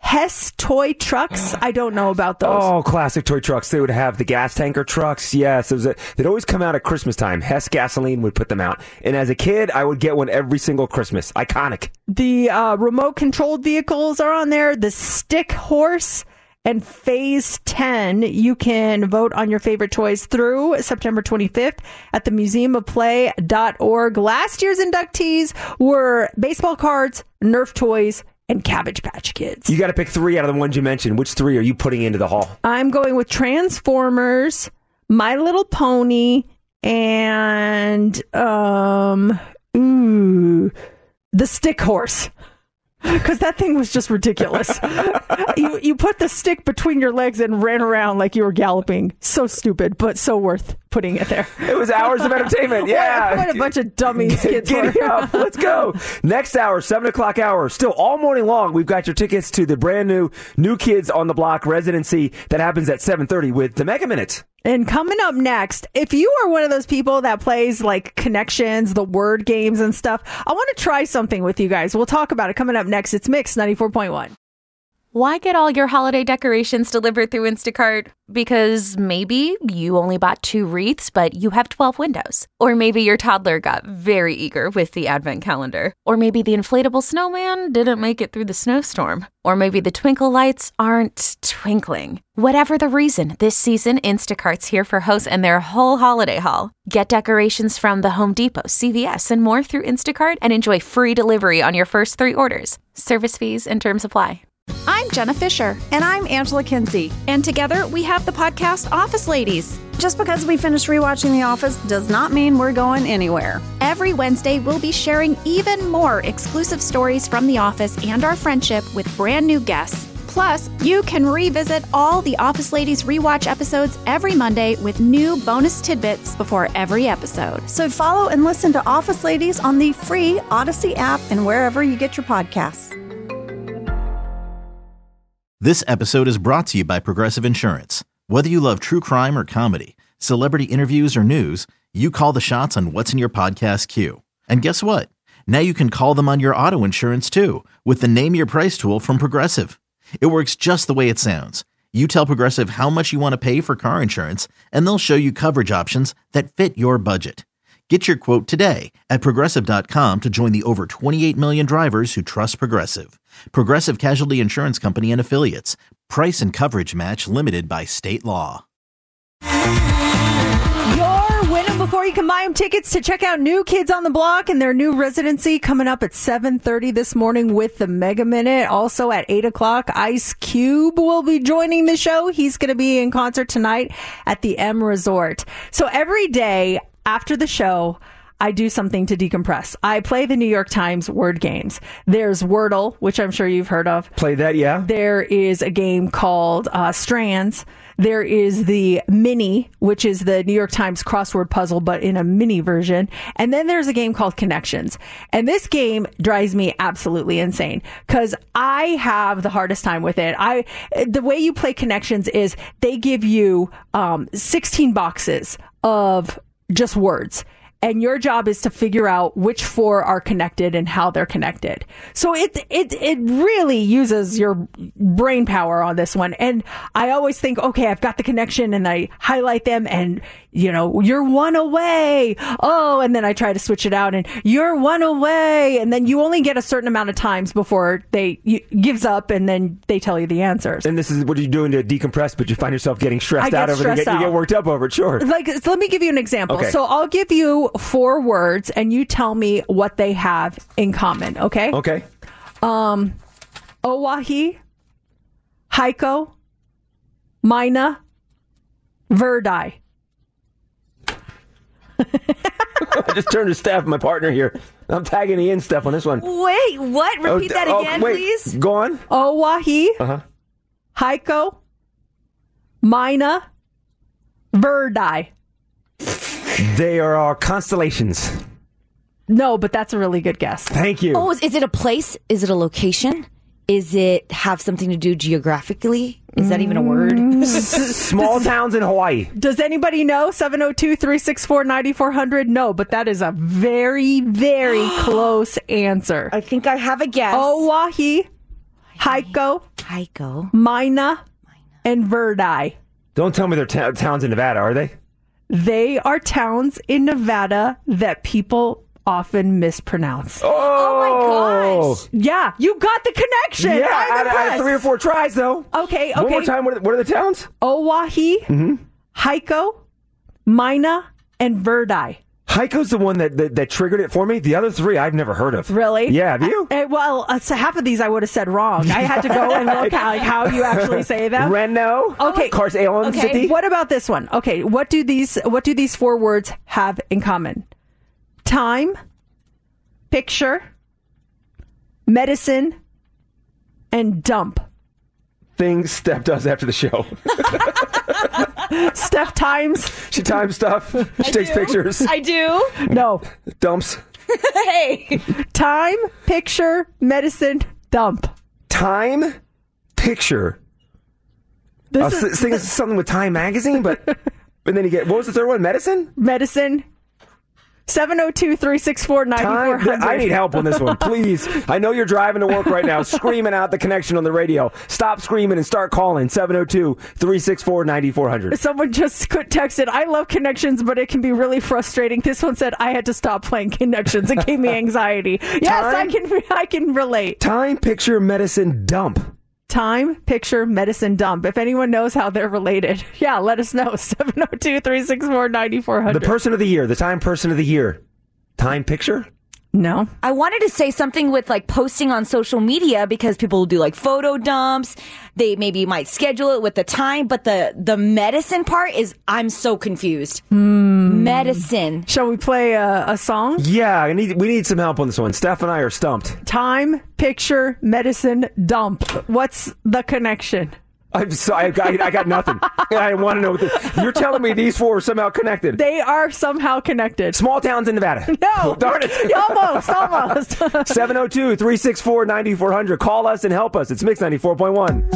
[SPEAKER 7] Hess toy trucks. I don't know about those.
[SPEAKER 8] Oh, classic toy trucks. They would have the gas tanker trucks. Yes, it was a, they'd always come out at Christmas time. Hess Gasoline would put them out. And as a kid, I would get one every single Christmas. Iconic.
[SPEAKER 7] The uh, remote-controlled vehicles are on there. The stick horse and Phase ten. You can vote on your favorite toys through September twenty-fifth at the museum of play dot org. Last year's inductees were baseball cards, Nerf toys, and Cabbage Patch Kids.
[SPEAKER 8] You got to pick three out of the ones you mentioned. Which three are you putting into the hall?
[SPEAKER 7] I'm going with Transformers, My Little Pony, and um, ooh, the stick horse. Because that thing was just ridiculous. you you put the stick between your legs and ran around like you were galloping. So stupid, but so worth putting it there.
[SPEAKER 8] It was hours of entertainment. Yeah.
[SPEAKER 7] What, what a bunch of dummies kids were.
[SPEAKER 8] Giddy up. Let's go. Next hour, seven o'clock hour. Still all morning long, we've got your tickets to the brand new New Kids on the Block residency that happens at seven thirty with the Mega Minute.
[SPEAKER 7] And coming up next, if you are one of those people that plays like Connections, the word games and stuff, I want to try something with you guys. We'll talk about it coming up next. It's Mix ninety-four point one.
[SPEAKER 12] Why get all your holiday decorations delivered through Instacart? Because maybe you only bought two wreaths, but you have twelve windows. Or maybe your toddler got very eager with the advent calendar. Or maybe the inflatable snowman didn't make it through the snowstorm. Or maybe the twinkle lights aren't twinkling. Whatever the reason, this season, Instacart's here for hosts and their whole holiday haul. Get decorations from the Home Depot, C V S, and more through Instacart and enjoy free delivery on your first three orders. Service fees and terms apply.
[SPEAKER 2] I'm Jenna Fisher.
[SPEAKER 3] And I'm Angela Kinsey.
[SPEAKER 2] And together we have the podcast Office Ladies.
[SPEAKER 3] Just because we finished rewatching The Office does not mean we're going anywhere.
[SPEAKER 2] Every Wednesday, we'll be sharing even more exclusive stories from The Office and our friendship with brand new guests. Plus, you can revisit all the Office Ladies rewatch episodes every Monday with new bonus tidbits before every episode.
[SPEAKER 3] So follow and listen to Office Ladies on the free Odyssey app and wherever you get your podcasts.
[SPEAKER 1] This episode is brought to you by Progressive Insurance. Whether you love true crime or comedy, celebrity interviews or news, you call the shots on what's in your podcast queue. And guess what? Now you can call them on your auto insurance too with the Name Your Price tool from Progressive. It works just the way it sounds. You tell Progressive how much you want to pay for car insurance, and they'll show you coverage options that fit your budget. Get your quote today at Progressive dot com to join the over twenty-eight million drivers who trust Progressive. Progressive Casualty Insurance Company and Affiliates. Price and coverage match limited by state law.
[SPEAKER 7] You're winning before you can buy them tickets to check out New Kids on the Block and their new residency coming up at seven thirty this morning with the Mega Minute. Also at eight o'clock, Ice Cube will be joining the show. He's going to be in concert tonight at the M Resort. So every day after the show, I do something to decompress. I play the New York Times word games. There's Wordle, which I'm sure you've heard of.
[SPEAKER 8] Play that, yeah.
[SPEAKER 7] There is a game called uh, Strands. There is the Mini, which is the New York Times crossword puzzle, but in a mini version. And then there's a game called Connections. And this game drives me absolutely insane because I have the hardest time with it. I the way you play Connections is they give you um, sixteen boxes of just words. And your job is to figure out which four are connected and how they're connected. So it it it really uses your brain power on this one. And I always think, okay, I've got the connection, and I highlight them, and you know, you're one away. Oh, and then I try to switch it out, and you're one away, and then you only get a certain amount of times before they you, gives up, and then they tell you the answers.
[SPEAKER 8] And this is what you're doing to decompress, but you find yourself getting stressed
[SPEAKER 7] I
[SPEAKER 8] out
[SPEAKER 7] get
[SPEAKER 8] over
[SPEAKER 7] stressed
[SPEAKER 8] it. You
[SPEAKER 7] out.
[SPEAKER 8] get worked up over it. Sure.
[SPEAKER 7] Like, so let me give you an example.
[SPEAKER 8] Okay.
[SPEAKER 7] So I'll give you four words, and you tell me what they have in common. Okay.
[SPEAKER 8] Okay.
[SPEAKER 7] Um, Oahi, Heiko, Mina, Verdi.
[SPEAKER 8] I just turned to Steph, my partner here. I'm tagging the in Steph on this one.
[SPEAKER 9] Wait, what? Repeat
[SPEAKER 8] oh,
[SPEAKER 9] that
[SPEAKER 8] oh,
[SPEAKER 9] again,
[SPEAKER 8] wait.
[SPEAKER 9] please.
[SPEAKER 8] Go on.
[SPEAKER 7] Oahi,
[SPEAKER 8] Uh-huh.
[SPEAKER 7] Heiko, Mina, Verdi.
[SPEAKER 8] They are our constellations.
[SPEAKER 7] No, but that's a really good guess.
[SPEAKER 8] Thank you.
[SPEAKER 9] Oh, is, is it a place? Is it a location? Is it have something to do geographically? Is that even a word?
[SPEAKER 8] Small towns in Hawaii.
[SPEAKER 7] Does anybody know? seven oh two, three six four, nine four hundred? No, but that is a very, very close answer.
[SPEAKER 9] I think I have a guess.
[SPEAKER 7] Oahi, Heiko,
[SPEAKER 9] Heiko.
[SPEAKER 7] Mina, and Verdi.
[SPEAKER 8] Don't tell me they're ta- towns in Nevada, are they?
[SPEAKER 7] They are towns in Nevada that people often mispronounce.
[SPEAKER 8] Oh,
[SPEAKER 9] oh my gosh.
[SPEAKER 7] Yeah, you got the connection.
[SPEAKER 8] Yeah,
[SPEAKER 7] I'm
[SPEAKER 8] out of, out of three or four tries, though.
[SPEAKER 7] Okay, okay.
[SPEAKER 8] One more time, what are, what are the towns?
[SPEAKER 7] Oahe,
[SPEAKER 8] mm-hmm.
[SPEAKER 7] Heiko, Mina, and Verdi.
[SPEAKER 8] Heiko's the one that, that that triggered it for me. The other three I've never heard of.
[SPEAKER 7] Really?
[SPEAKER 8] Yeah, have you?
[SPEAKER 7] Uh, well, uh, so half of these I would have said wrong. I had to go and look at like, how you actually say them.
[SPEAKER 8] Reno.
[SPEAKER 7] Okay.
[SPEAKER 8] Cars Allen
[SPEAKER 7] Okay.
[SPEAKER 8] City.
[SPEAKER 7] What about this one? Okay. What do these What do these four words have in common? Time, picture, medicine, and dump.
[SPEAKER 8] Things Steph does after the show.
[SPEAKER 7] Steph times.
[SPEAKER 8] She times stuff. She
[SPEAKER 9] I
[SPEAKER 8] takes
[SPEAKER 9] do.
[SPEAKER 8] pictures.
[SPEAKER 9] I do.
[SPEAKER 7] No.
[SPEAKER 8] Dumps.
[SPEAKER 9] Hey.
[SPEAKER 7] Time, picture, medicine, dump.
[SPEAKER 8] Time, picture.
[SPEAKER 7] This
[SPEAKER 8] I was
[SPEAKER 7] is,
[SPEAKER 8] thinking something with Time Magazine, but and then you get, what was the third one? Medicine?
[SPEAKER 7] Medicine. seven oh two, three six four, nine four hundred.
[SPEAKER 8] I need help on this one, please. I know you're driving to work right now, screaming out the connection on the radio. Stop screaming and start calling seven oh two, three six four, nine four hundred.
[SPEAKER 7] Someone just texted, I love Connections, but it can be really frustrating. This one said, I had to stop playing Connections. It gave me anxiety. Yes, I can I can relate.
[SPEAKER 8] Time, picture, medicine, dump.
[SPEAKER 7] Time, picture, medicine, dump. If anyone knows how they're related, yeah, let us know. seven oh two, three six four, nine four hundred.
[SPEAKER 8] The person of the year, the Time person of the year. Time, picture?
[SPEAKER 7] No.
[SPEAKER 9] I wanted to say something with like posting on social media because people will do like photo dumps. They maybe might schedule it with the time, but the, the medicine part is, I'm so confused.
[SPEAKER 7] Mm.
[SPEAKER 9] Medicine.
[SPEAKER 7] Shall we play a, a song?
[SPEAKER 8] Yeah, I need, we need some help on this one. Steph and I are stumped.
[SPEAKER 7] Time, picture, medicine, dump. What's the connection?
[SPEAKER 8] I'm so, I, I, I got nothing. I want to know. What the, you're telling me these four are somehow connected.
[SPEAKER 7] They are somehow connected.
[SPEAKER 8] Small towns in Nevada.
[SPEAKER 7] No.
[SPEAKER 8] Darn it.
[SPEAKER 7] Almost, almost.
[SPEAKER 8] seven oh two, three six four, nine four hundred. Call us and help us. It's Mix ninety-four point one.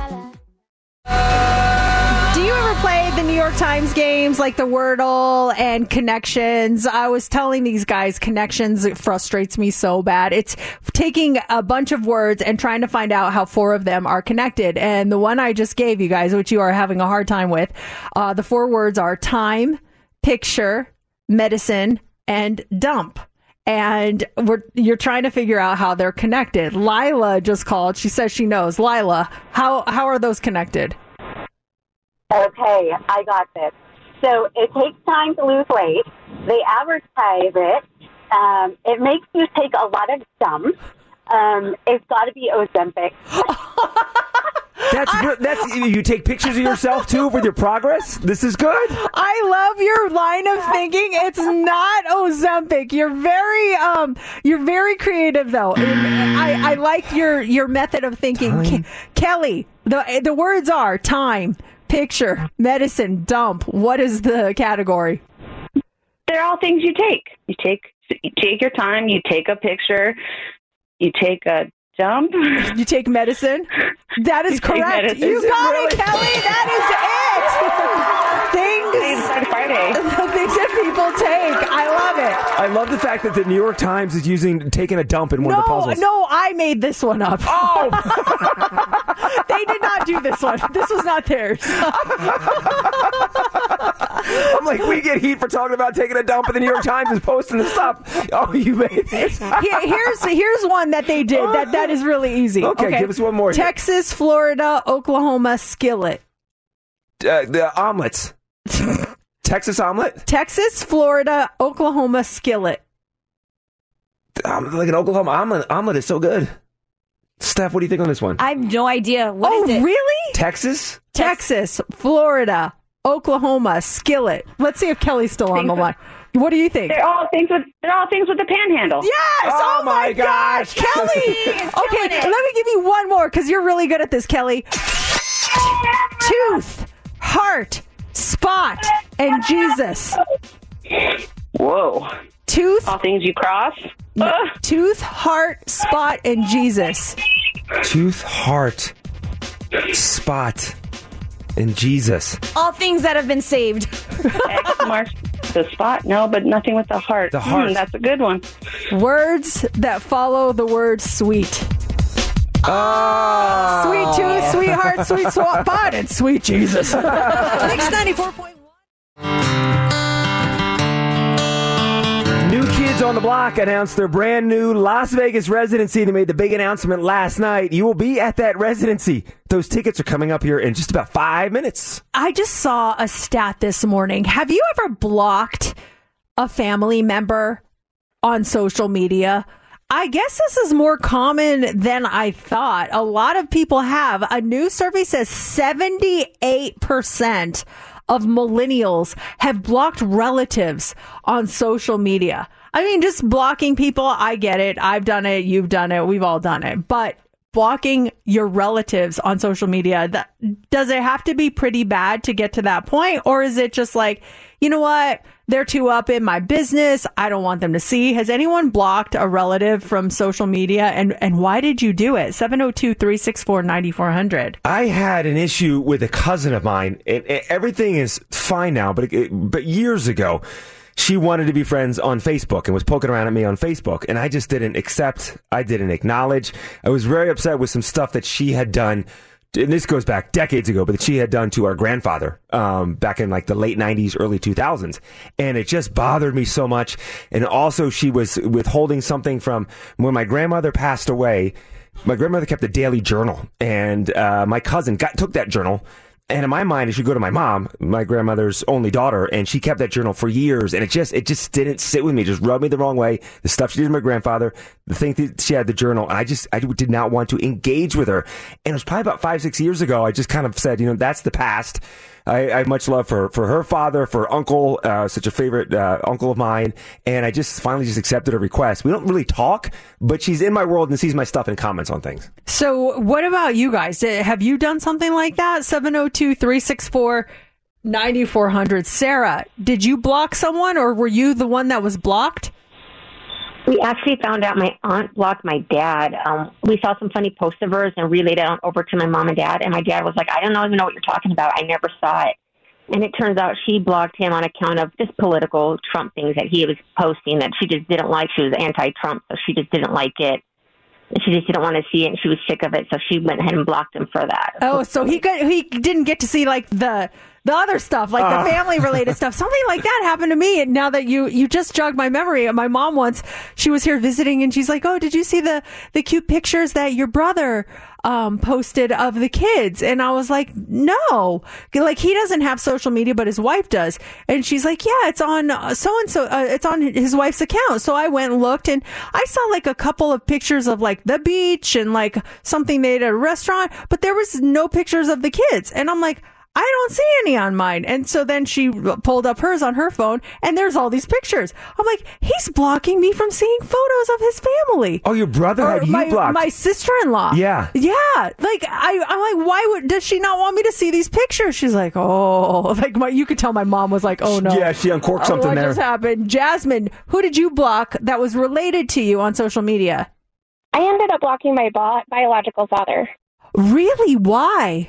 [SPEAKER 7] Do you ever play the New York Times games like the Wordle and Connections? I was telling these guys Connections, it frustrates me so bad. It's taking a bunch of words and trying to find out how four of them are connected. And the one I just gave you guys, which you are having a hard time with, uh, the four words are time, picture, medicine, and dump. And we're, you're trying to figure out how they're connected. Lila just called. She says she knows. Lila, how how are those connected?
[SPEAKER 11] Okay, I got this. So it takes time to lose weight. They advertise it. Um, it makes you take a lot of dumps. Um, it's got to be Ozempic.
[SPEAKER 8] That's good. That's you take pictures of yourself too with your progress. This is good.
[SPEAKER 7] I love your line of thinking. It's not Ozempic. You're very um you're very creative though. I, I like your your method of thinking. Ke- Kelly, the the words are time, picture, medicine, dump. What is the category?
[SPEAKER 11] They're all things you take. You take you take your time. You take a picture. You take a dump.
[SPEAKER 7] You take medicine. That is
[SPEAKER 11] you
[SPEAKER 7] correct. You got really? it, Kelly. That is it. Things,
[SPEAKER 11] Friday.
[SPEAKER 7] things that people take. I love it.
[SPEAKER 8] I love the fact that the New York Times is using taking a dump in one
[SPEAKER 7] no,
[SPEAKER 8] of the puzzles.
[SPEAKER 7] No, I made this one up.
[SPEAKER 8] Oh,
[SPEAKER 7] they did not do this one. This was not theirs.
[SPEAKER 8] I'm like, we get heat for talking about taking a dump, and the New York Times is posting the stuff. Oh, you made this.
[SPEAKER 7] Here, here's here's one that they did. That that is really easy.
[SPEAKER 8] Okay, okay. Give us one more.
[SPEAKER 7] Texas, Florida, Oklahoma, skillet.
[SPEAKER 8] Uh, the omelets. Texas omelet?
[SPEAKER 7] Texas, Florida, Oklahoma, skillet.
[SPEAKER 8] Um, like an Oklahoma omelet. Omelet is so good. Steph, what do you think on this one?
[SPEAKER 9] I have no idea. What
[SPEAKER 7] oh,
[SPEAKER 9] is it?
[SPEAKER 7] really?
[SPEAKER 8] Texas?
[SPEAKER 7] Texas, Florida, Oklahoma, skillet. Let's see if Kelly's still on the line. What do you think?
[SPEAKER 11] They're all things with they're all things with the panhandle.
[SPEAKER 7] Yes!
[SPEAKER 8] Oh,
[SPEAKER 7] oh my
[SPEAKER 8] gosh,
[SPEAKER 7] gosh, Kelly! Okay, let me give you one more because you're really good at this, Kelly. Tooth, heart, spot, and Jesus.
[SPEAKER 11] Whoa.
[SPEAKER 7] Tooth.
[SPEAKER 11] All things you cross.
[SPEAKER 7] No, tooth, heart, spot, and Jesus.
[SPEAKER 8] Tooth, heart, spot, and Jesus.
[SPEAKER 9] All things that have been saved.
[SPEAKER 11] X marks the spot. No, but nothing with the heart.
[SPEAKER 8] The heart.
[SPEAKER 11] Mm, that's a good one.
[SPEAKER 7] Words that follow the word sweet.
[SPEAKER 8] Oh.
[SPEAKER 7] Sweet tooth, sweetheart, sweet spot, and sweet Jesus. Mix ninety-four point one.
[SPEAKER 8] New Kids on the Block announced their brand new Las Vegas residency. They made the big announcement last night. You will be at that residency. Those tickets are coming up here in just about five minutes.
[SPEAKER 7] I just saw a stat this morning. Have you ever blocked a family member on social media? I guess this is more common than I thought. A lot of people have. A new survey says seventy-eight percent of millennials have blocked relatives on social media. I mean, just blocking people, I get it. I've done it. You've done it. We've all done it. But blocking your relatives on social media, that, does it have to be pretty bad to get to that point? Or is it just like, you know what? They're too up in my business. I don't want them to see. Has anyone blocked a relative from social media? And, and why did you do it? seven oh two, three six four, nine four hundred.
[SPEAKER 8] I had an issue with a cousin of mine. And, and everything is fine now, but it, but years ago, she wanted to be friends on Facebook and was poking around at me on Facebook. And I just didn't accept. I didn't acknowledge. I was very upset with some stuff that she had done. And this goes back decades ago, but that she had done to our grandfather um, back in like the late nineties, early two thousands. And it just bothered me so much. And also she was withholding something from when my grandmother passed away. My grandmother kept a daily journal, and uh, my cousin got took that journal. And in my mind, it should go to my mom, my grandmother's only daughter, and she kept that journal for years. And it just it just didn't sit with me. It just rubbed me the wrong way. The stuff she did to my grandfather, the thing that she had the journal, and I just I did not want to engage with her. And it was probably about five, six years ago. I just kind of said, you know, that's the past. I, I have much love for, for her father, for uncle, uh, such a favorite uh, uncle of mine. And I just finally just accepted her request. We don't really talk, but she's in my world and sees my stuff and comments on things.
[SPEAKER 7] So what about you guys? Have you done something like that? seven oh two, three six four, nine four hundred. Sarah, did you block someone, or were you the one that was blocked?
[SPEAKER 13] We actually found out my aunt blocked my dad. Um, we saw some funny posts of hers and relayed it on over to my mom and dad. And my dad was like, I don't even know what you're talking about. I never saw it. And it turns out she blocked him on account of just political Trump things that he was posting that she just didn't like. She was anti-Trump, so she just didn't like it. She just didn't want to see it, and she was sick of it, so she went ahead and blocked him for that.
[SPEAKER 7] Oh, so he got, he didn't get to see like the the other stuff, like uh. the family related stuff. Something like that happened to me. And now that you you just jogged my memory, my mom once, she was here visiting, and she's like, "Oh, did you see the the cute pictures that your brother um posted of the kids?" And I was like, "No, like he doesn't have social media, but his wife does." And she's like, "Yeah, it's on so and so, it's on his wife's account." So I went and looked, and I saw like a couple of pictures of like the beach and like something they ate at a restaurant, but there was no pictures of the kids. And I'm like, I don't see any on mine. And so then she pulled up hers on her phone, and there's all these pictures. I'm like, he's blocking me from seeing photos of his family.
[SPEAKER 8] Oh, your brother
[SPEAKER 7] or
[SPEAKER 8] had you
[SPEAKER 7] my,
[SPEAKER 8] blocked?
[SPEAKER 7] My sister-in-law.
[SPEAKER 8] Yeah.
[SPEAKER 7] Yeah. Like, I, I'm like, why would, does she not want me to see these pictures? She's like, oh, like my, you could tell my mom was like, oh no.
[SPEAKER 8] Yeah, she uncorked something
[SPEAKER 7] what
[SPEAKER 8] there.
[SPEAKER 7] What just happened? Jasmine, who did you block that was related to you on social media?
[SPEAKER 14] I ended up blocking my bi- biological father.
[SPEAKER 7] Really? Why?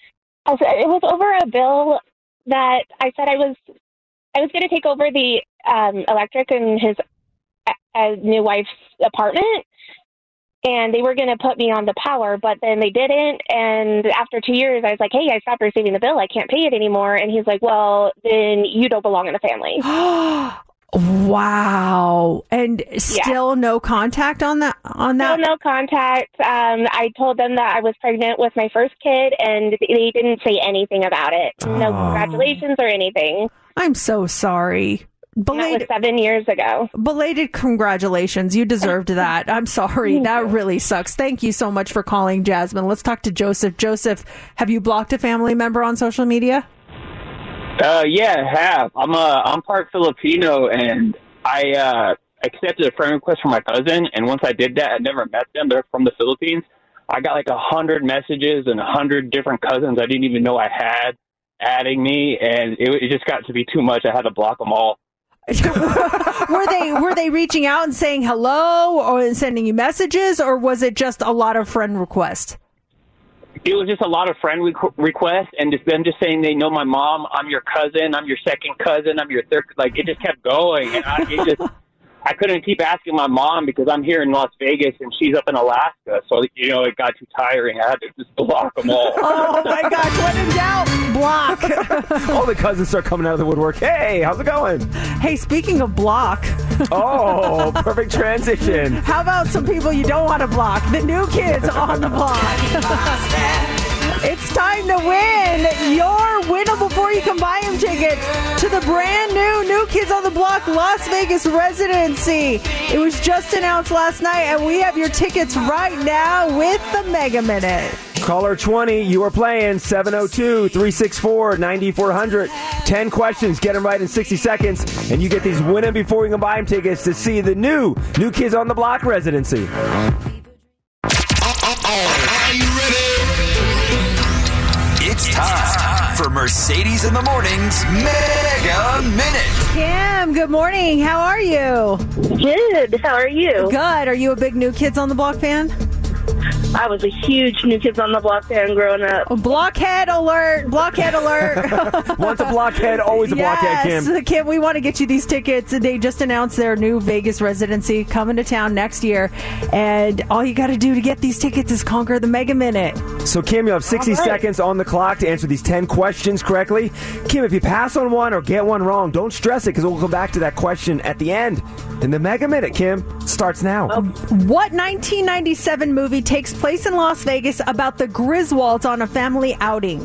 [SPEAKER 14] It was over a bill that I said I was I was going to take over the um, electric in his uh, new wife's apartment, and they were going to put me on the power, but then they didn't. And after two years, I was like, "Hey, I stopped receiving the bill. I can't pay it anymore." And he's like, "Well, then you don't belong in the family."
[SPEAKER 7] Wow. And still yeah. no contact on that on that?
[SPEAKER 14] Still no contact. Um, I told them that I was pregnant with my first kid, and they didn't say anything about it. Oh. No congratulations or anything.
[SPEAKER 7] I'm so sorry.
[SPEAKER 14] Belated, that was seven years ago.
[SPEAKER 7] Belated congratulations. You deserved that. I'm sorry. That really sucks. Thank you so much for calling, Jasmine. Let's talk to Joseph. Joseph, have you blocked a family member on social media?
[SPEAKER 15] Uh, yeah, I have. I'm uh, I'm part Filipino, and I uh, accepted a friend request from my cousin, and once I did that, I never met them. They're from the Philippines. I got like a hundred messages and a hundred different cousins I didn't even know I had adding me, and it, it just got to be too much. I had to block them all.
[SPEAKER 7] were they were they reaching out and saying hello or sending you messages, or was it just a lot of friend requests?
[SPEAKER 15] It was just a lot of friend requ- requests, and just them just saying they know my mom. I'm your cousin. I'm your second cousin. I'm your third. Like it just kept going, and I, it just I couldn't keep asking my mom because I'm here in Las Vegas and she's up in Alaska. So, you know, it got too tiring. I had to just block them all.
[SPEAKER 7] Oh, my gosh. When in doubt, block.
[SPEAKER 8] All the cousins start coming out of the woodwork. Hey, how's it going?
[SPEAKER 7] Hey, speaking of block.
[SPEAKER 8] Oh, perfect transition.
[SPEAKER 7] How about some people you don't want to block? The New Kids on the Block. It's time to win your Winnable Before You Can Buy 'Em tickets to the brand new New Kids on the Block Las Vegas residency. It was just announced last night, and we have your tickets right now with the Mega Minute.
[SPEAKER 8] Caller twenty, you are playing seven oh two, three six four, nine four hundred. ten questions, get them right in sixty seconds, and you get these Win 'Em Before You Can Buy 'Em tickets to see the new New Kids on the Block residency.
[SPEAKER 6] Are you ready? It's time for Mercedes in the Morning's Mega Minute.
[SPEAKER 7] Kim, good morning. How are you?
[SPEAKER 16] Good. How are you?
[SPEAKER 7] Good. Are you a big New Kids on the Block fan?
[SPEAKER 16] I was a huge New Kids on the Block fan growing up.
[SPEAKER 7] Blockhead alert! Blockhead alert!
[SPEAKER 8] Once a blockhead, always a
[SPEAKER 7] yes,
[SPEAKER 8] blockhead, Kim.
[SPEAKER 7] Kim, we want to get you these tickets. They just announced their new Vegas residency coming to town next year. And all you got to do to get these tickets is conquer the Mega Minute.
[SPEAKER 8] So, Kim, you have sixty
[SPEAKER 7] right.
[SPEAKER 8] seconds on the clock to answer these ten questions correctly. Kim, if you pass on one or get one wrong, don't stress it because we'll come back to that question at the end. And the Mega Minute, Kim, starts now.
[SPEAKER 7] What nineteen ninety-seven movie takes place in Las Vegas about the Griswolds on a family outing?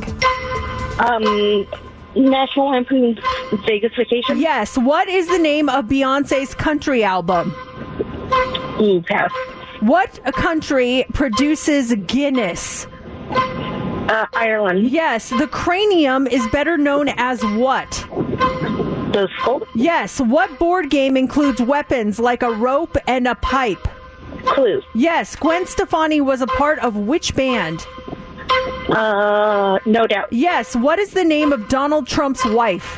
[SPEAKER 16] Um, National Lampoon's Vegas Vacation?
[SPEAKER 7] Yes. What is the name of Beyonce's country album?
[SPEAKER 16] Ooh, pass.
[SPEAKER 7] What country produces Guinness?
[SPEAKER 16] Uh, Ireland.
[SPEAKER 7] Yes. The cranium is better known as what?
[SPEAKER 16] The skull?
[SPEAKER 7] Yes. What board game includes weapons like a rope and a pipe?
[SPEAKER 16] Clue.
[SPEAKER 7] Yes. Gwen Stefani was a part of which band?
[SPEAKER 16] Uh, No Doubt.
[SPEAKER 7] Yes. What is the name of Donald Trump's wife?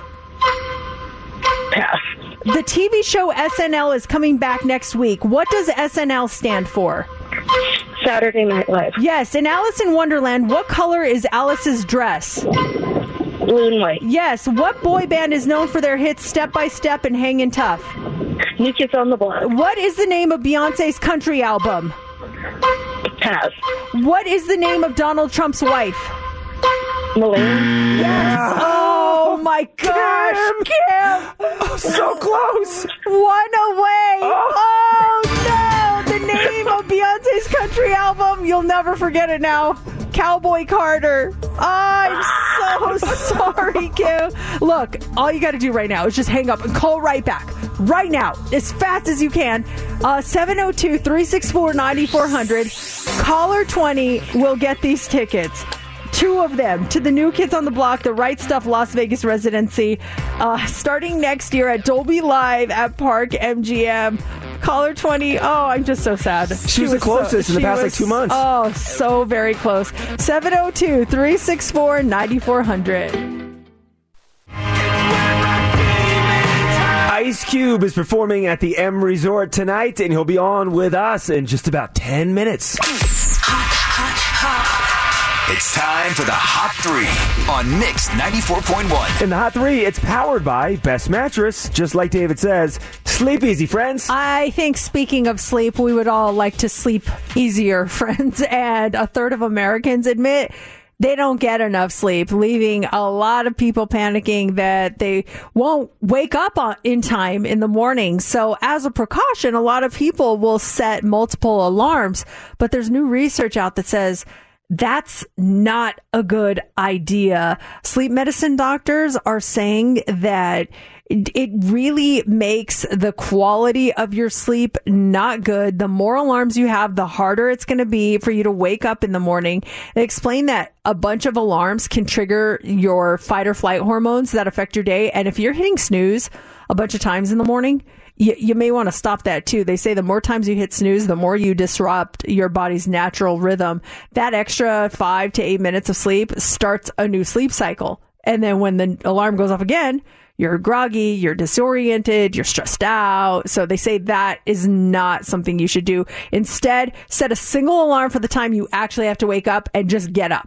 [SPEAKER 16] Pass.
[SPEAKER 7] The T V show S N L is coming back next week. What does S N L stand for?
[SPEAKER 16] Saturday Night Live.
[SPEAKER 7] Yes. In Alice in Wonderland, what color is Alice's dress?
[SPEAKER 16] Blue and white.
[SPEAKER 7] Yes. What boy band is known for their hits Step by Step and Hangin' Tough?
[SPEAKER 16] New Kids on the Block.
[SPEAKER 7] What is the name of Beyonce's country album?
[SPEAKER 16] Pass.
[SPEAKER 7] What is the name of Donald Trump's wife?
[SPEAKER 16] Melania.
[SPEAKER 7] Yes. Oh my gosh, Kim!
[SPEAKER 8] Oh, so close.
[SPEAKER 7] One away.
[SPEAKER 8] Oh.
[SPEAKER 7] Oh no! The name of Beyonce's country album. You'll never forget it now. Cowboy Carter. Oh, I'm so sorry, Kim. Look, all you got to do right now is just hang up and call right back. Right now, as fast as you can. Uh, seven oh two, three six four, nine four hundred. Caller twenty will get these tickets. Two of them to the New Kids on the Block, the Right Stuff Las Vegas residency, uh, starting next year at Dolby Live at Park M G M. Caller twenty. Oh, I'm just so sad.
[SPEAKER 8] She, she was the closest so, in the past
[SPEAKER 7] was,
[SPEAKER 8] like two months.
[SPEAKER 7] Oh, so very close. seven oh two, three six four, nine four hundred.
[SPEAKER 8] Ice Cube is performing at the M Resort tonight, and he'll be on with us in just about ten minutes.
[SPEAKER 6] It's time for the Hot Three on Mix ninety-four point one.
[SPEAKER 8] In the Hot Three, it's powered by Best Mattress. Just like David says, sleep easy, friends.
[SPEAKER 7] I think speaking of sleep, we would all like to sleep easier, friends. And a third of Americans admit they don't get enough sleep, leaving a lot of people panicking that they won't wake up on, in time in the morning. So as a precaution, a lot of people will set multiple alarms. But there's new research out that says that's not a good idea. Sleep medicine doctors are saying that it really makes the quality of your sleep not good. The more alarms you have, the harder it's going to be for you to wake up in the morning. They explain that a bunch of alarms can trigger your fight or flight hormones that affect your day. And if you're hitting snooze a bunch of times in the morning, You, you may want to stop that too. They say the more times you hit snooze, the more you disrupt your body's natural rhythm. That extra five to eight minutes of sleep starts a new sleep cycle. And then when the alarm goes off again, you're groggy, you're disoriented, you're stressed out. So they say that is not something you should do. Instead, set a single alarm for the time you actually have to wake up and just get up.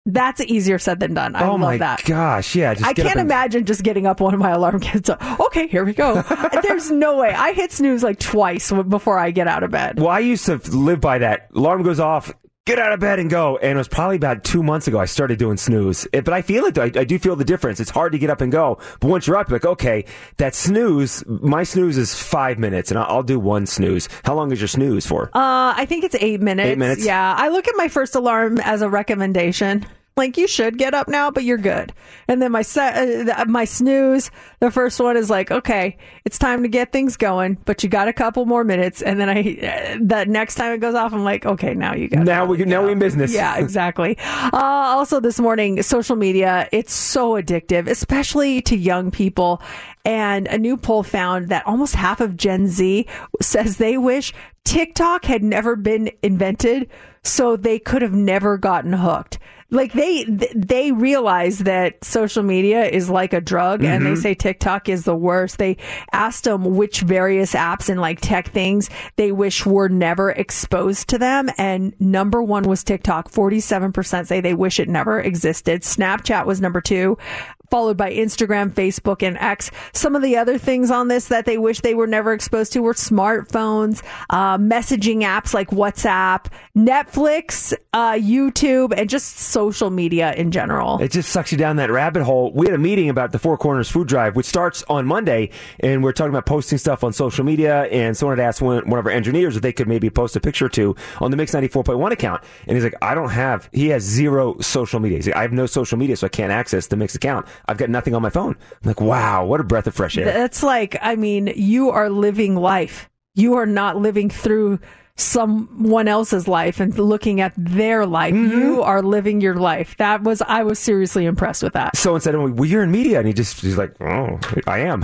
[SPEAKER 7] That's easier said than done. I
[SPEAKER 8] oh
[SPEAKER 7] love
[SPEAKER 8] my
[SPEAKER 7] that.
[SPEAKER 8] gosh, yeah. Just
[SPEAKER 7] I
[SPEAKER 8] get
[SPEAKER 7] can't
[SPEAKER 8] up and-
[SPEAKER 7] imagine just getting up when my alarm gets up. Okay, here we go. There's no way. I hit snooze like twice before I get out of bed.
[SPEAKER 8] Well, I used to live by that. Alarm goes off, get out of bed and go. And it was probably about two months ago I started doing snooze. It, but I feel it, though. I, I do feel the difference. It's hard to get up and go. But once you're up, you're like, okay, that snooze, my snooze is five minutes, and I'll, I'll do one snooze. How long is your snooze for?
[SPEAKER 7] Uh, I think it's eight minutes.
[SPEAKER 8] Eight minutes?
[SPEAKER 7] Yeah. I look at my first alarm as a recommendation. Like, you should get up now, but you're good. And then my set, uh, my snooze, the first one is like, okay, it's time to get things going, but you got a couple more minutes. And then I, uh, the next time it goes off, I'm like, okay, now you got.
[SPEAKER 8] Now we now we in business.
[SPEAKER 7] Yeah, exactly. Uh, also this morning, social media, it's so addictive, especially to young people. And a new poll found that almost half of Gen Z says they wish TikTok had never been invented, so they could have never gotten hooked. Like they they realize that social media is like a drug, mm-hmm. and they say TikTok is the worst. They asked them which various apps and like tech things they wish were never exposed to them, and number one was TikTok. forty-seven percent say they wish it never existed. Snapchat was number two, followed by Instagram, Facebook, and X. Some of the other things on this that they wish they were never exposed to were smartphones, uh, messaging apps like WhatsApp, Netflix, uh, YouTube, and just social media in general.
[SPEAKER 8] It just sucks you down that rabbit hole. We had a meeting about the Four Corners Food Drive, which starts on Monday, and we're talking about posting stuff on social media, and someone had asked one, one of our engineers if they could maybe post a picture or two on the Mix ninety-four point one account. And he's like, I don't have, he has zero social media. He's like, I have no social media, so I can't access the Mix account. I've got nothing on my phone. I'm like, wow, what a breath of fresh air.
[SPEAKER 7] That's like, I mean, you are living life. You are not living through someone else's life and looking at their life. Mm-hmm. You are living your life. That was, I was seriously impressed with that.
[SPEAKER 8] Someone said, well, you're in media. And he just, he's like, oh, I am.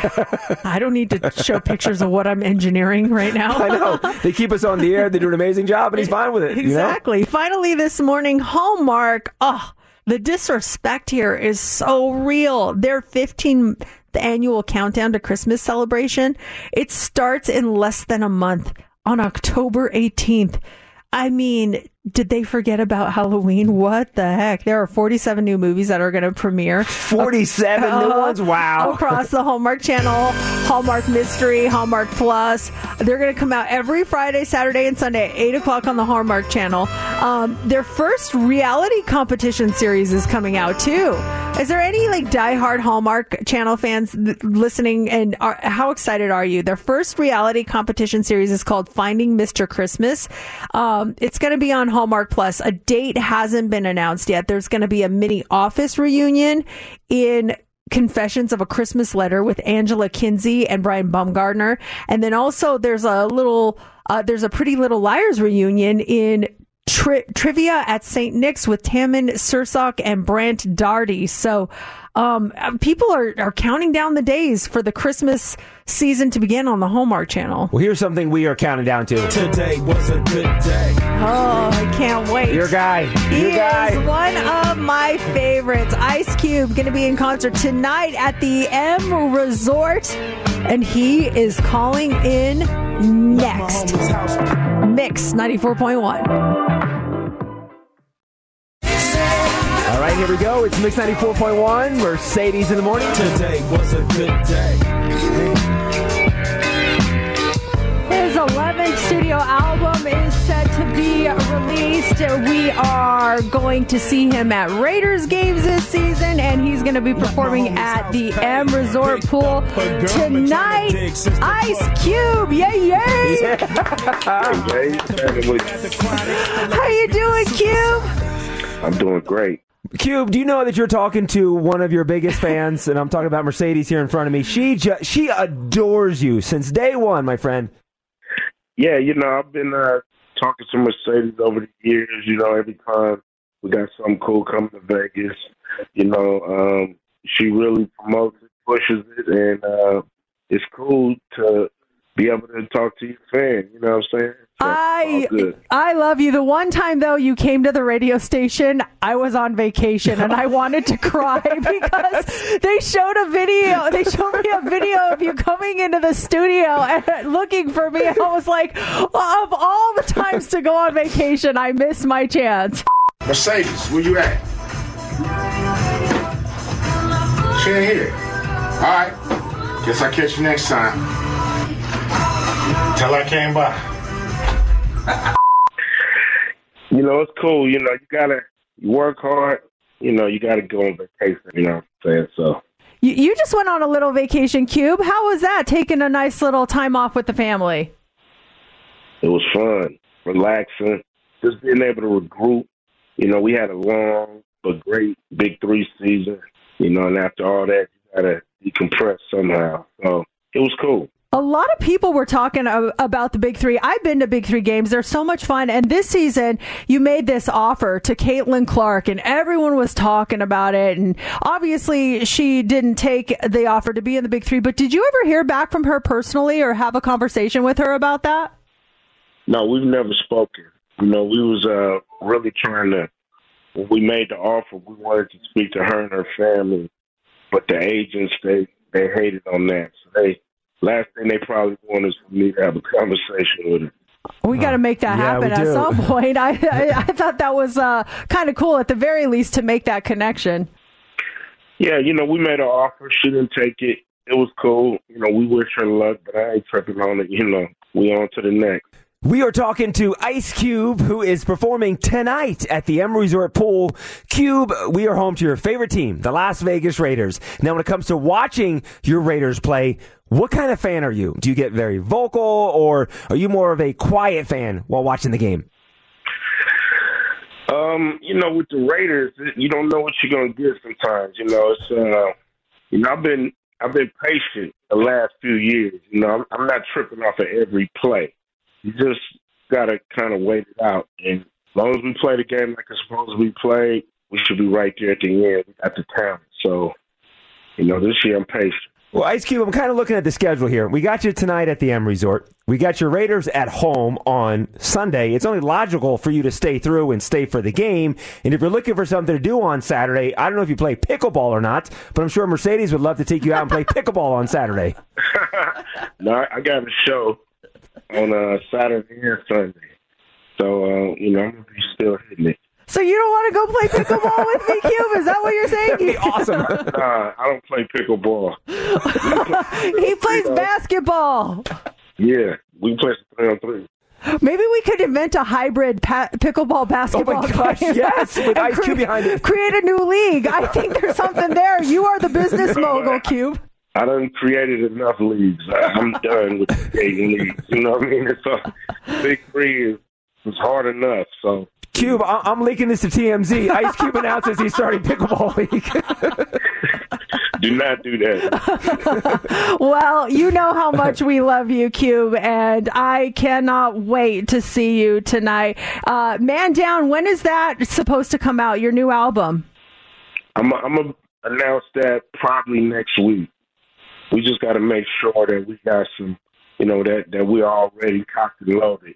[SPEAKER 7] I, I don't need to show pictures of what I'm engineering right now.
[SPEAKER 8] I know. They keep us on the air. They do an amazing job, and he's fine with it.
[SPEAKER 7] Exactly.
[SPEAKER 8] You know?
[SPEAKER 7] Finally this morning, Hallmark. Oh, the disrespect here is so real. Their fifteenth annual countdown to Christmas celebration, it starts in less than a month on October eighteenth. I mean, did they forget about Halloween? What the heck? There are forty-seven new movies that are going to premiere.
[SPEAKER 8] forty-seven uh, new ones? Wow.
[SPEAKER 7] Across the Hallmark Channel, Hallmark Mystery, Hallmark Plus. They're going to come out every Friday, Saturday, and Sunday at eight o'clock on the Hallmark Channel. Um, their first reality competition series is coming out, too. Is there any, like, diehard Hallmark Channel fans th- listening? And are, how excited are you? Their first reality competition series is called Finding Mister Christmas. Um, it's going to be on Hallmark Plus. A date hasn't been announced yet. There's going to be a mini Office reunion in Confessions of a Christmas Letter with Angela Kinsey and Brian Baumgartner. And then also there's a little, uh, there's a Pretty Little Liars reunion in tri- Trivia at Saint Nick's with Tammin Sursok and Brant Darty. So um, people are, are counting down the days for the Christmas season to begin on the Hallmark Channel.
[SPEAKER 8] Well, here's something we are counting down to.
[SPEAKER 17] Today was a good day.
[SPEAKER 7] Oh, I can't wait.
[SPEAKER 8] Your guy. Your
[SPEAKER 7] he
[SPEAKER 8] guy.
[SPEAKER 7] is one of my favorites. Ice Cube going to be in concert tonight at the M Resort, and he is calling in next. Mix ninety-four point one.
[SPEAKER 8] All right, here we go. It's Mix ninety-four point one, Mercedes in the morning.
[SPEAKER 17] Today was a good day.
[SPEAKER 7] His eleventh studio album is set to be released. We are going to see him at Raiders games this season, and he's going to be performing at the M Resort Pool tonight. Ice Cube, yay, yay!
[SPEAKER 10] Yeah.
[SPEAKER 7] How you doing, Cube?
[SPEAKER 10] I'm doing great.
[SPEAKER 8] Cube, do you know that you're talking to one of your biggest fans? And I'm talking about Mercedes here in front of me. She ju- she adores you since day one, my friend.
[SPEAKER 10] Yeah, you know, I've been uh, talking to Mercedes over the years. You know, every time we got something cool coming to Vegas, you know, um, she really promotes it, pushes it, and uh, it's cool to be able to talk to your fan. You know what I'm saying? So,
[SPEAKER 7] I I love you. The one time, though, you came to the radio station, I was on vacation, and I wanted to cry because they showed a video. They showed me a video of you coming into the studio and looking for me. I was like, of all the times to go on vacation, I missed my chance.
[SPEAKER 18] Mercedes, where you at? She ain't here. All right. Guess I'll catch you next time. Tell her I came by.
[SPEAKER 10] You know, it's cool. You know, you gotta you work hard. You know, you gotta go on vacation. You know what I'm saying? So.
[SPEAKER 7] You, you just went on a little vacation, Cube. How was that? Taking a nice little time off with the family.
[SPEAKER 10] It was fun, relaxing, just being able to regroup. You know, we had a long but great Big Three season. You know, and after all that, you gotta decompress somehow. So it was cool.
[SPEAKER 7] A lot of people were talking about the Big Three. I've been to Big Three games. They're so much fun. And this season, you made this offer to Caitlin Clark, and everyone was talking about it. And obviously, she didn't take the offer to be in the Big Three. But did you ever hear back from her personally or have a conversation with her about that?
[SPEAKER 10] No, we've never spoken. You know, we was uh, really trying to, when we made the offer, we wanted to speak to her and her family. But the agents, they, they hated on that. So they... Last thing they probably want is for me to have a conversation with her.
[SPEAKER 7] We got to make that
[SPEAKER 10] Yeah,
[SPEAKER 7] happen
[SPEAKER 10] we
[SPEAKER 7] at
[SPEAKER 10] do.
[SPEAKER 7] some point. I, I I thought that was uh, kind of cool at the very least to make that connection.
[SPEAKER 10] Yeah, you know, we made an offer. She didn't take it. It was cool. You know, we wish her luck, but I ain't tripping on it. You know, we on to the next.
[SPEAKER 8] We are talking to Ice Cube, who is performing tonight at the M Resort Pool. Cube, we are home to your favorite team, the Las Vegas Raiders. Now, when it comes to watching your Raiders play, what kind of fan are you? Do you get very vocal, or are you more of a quiet fan while watching the game?
[SPEAKER 10] Um, you know, with the Raiders, you don't know what you're gonna get sometimes. You know, it's uh, you know, I've been I've been patient the last few years. You know, I'm, I'm not tripping off of every play. You just gotta kind of wait it out. And as long as we play the game like it's supposed to be played, we should be right there at the end. We got the talent. So, you know, this year I'm patient.
[SPEAKER 8] Well, Ice Cube, I'm kind of looking at the schedule here. We got you tonight at the M Resort. We got your Raiders at home on Sunday. It's only logical for you to stay through and stay for the game. And if you're looking for something to do on Saturday, I don't know if you play pickleball or not, but I'm sure Mercedes would love to take you out and play pickleball on Saturday.
[SPEAKER 10] No, I got a show on uh, Saturday and Sunday. So, uh, you know, I'm going to be still hitting it.
[SPEAKER 7] So you don't want to go play pickleball with me, Cube? Is that what you're saying?
[SPEAKER 8] That'd be awesome.
[SPEAKER 10] uh, I don't play pickleball.
[SPEAKER 7] He plays basketball.
[SPEAKER 10] Yeah, we play three on three.
[SPEAKER 7] Maybe we could invent a hybrid pa- pickleball basketball
[SPEAKER 8] Oh my gosh,
[SPEAKER 7] game.
[SPEAKER 8] yes, with
[SPEAKER 7] And
[SPEAKER 8] Ice Cube behind it.
[SPEAKER 7] Create a new league. I think there's something there. You are the business mogul, Cube.
[SPEAKER 10] I done created enough leagues. I, I'm done with creating leagues. You know what I mean? It's a, big three is, is hard enough, so...
[SPEAKER 8] Cube, I- I'm leaking this to T M Z. Ice Cube announces he's starting pickleball league.
[SPEAKER 10] Do not do that.
[SPEAKER 7] Well, you know how much we love you, Cube, and I cannot wait to see you tonight. Uh, Man Down, when is that supposed to come out, your new album?
[SPEAKER 10] I'm going to announce that probably next week. We just got to make sure that we got some, you know, that, that we're already cocked and loaded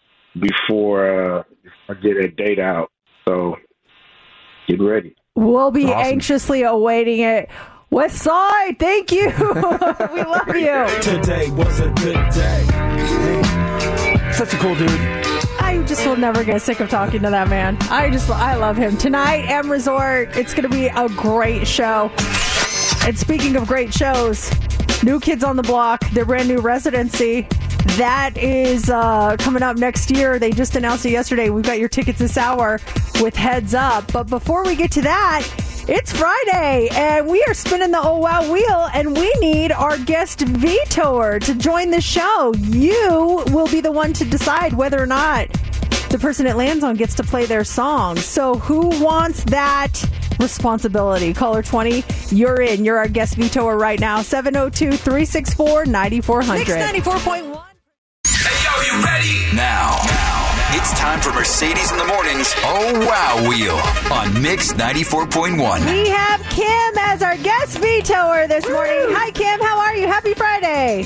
[SPEAKER 10] before uh, I get a date out. So get ready.
[SPEAKER 7] We'll be
[SPEAKER 10] Awesome.
[SPEAKER 7] anxiously awaiting it. West Side, thank you. We love you.
[SPEAKER 17] Today was a good day.
[SPEAKER 8] Such a cool dude.
[SPEAKER 7] I just will never get sick of talking to that man. I just, I love him. Tonight, M Resort, it's going to be a great show. And speaking of great shows, New Kids on the Block, their brand new residency, that is uh, coming up next year. They just announced it yesterday. We've got your tickets this hour with Heads Up. But before we get to that, it's Friday, and we are spinning the Oh Wow wheel, and we need our guest vetoer to join the show. You will be the one to decide whether or not the person it lands on gets to play their song. So who wants that responsibility? Caller twenty, you're in. You're our guest vetoer right now. seven oh two, three six four, nine four hundred.
[SPEAKER 2] Mix ninety-four point one.
[SPEAKER 6] Hey, yo, you ready? Now, now, it's time for Mercedes in the Morning's Oh Wow Wheel on Mix ninety-four point one.
[SPEAKER 7] We have Kim as our guest vetoer this morning. Hi, Kim. How are you? Happy Friday.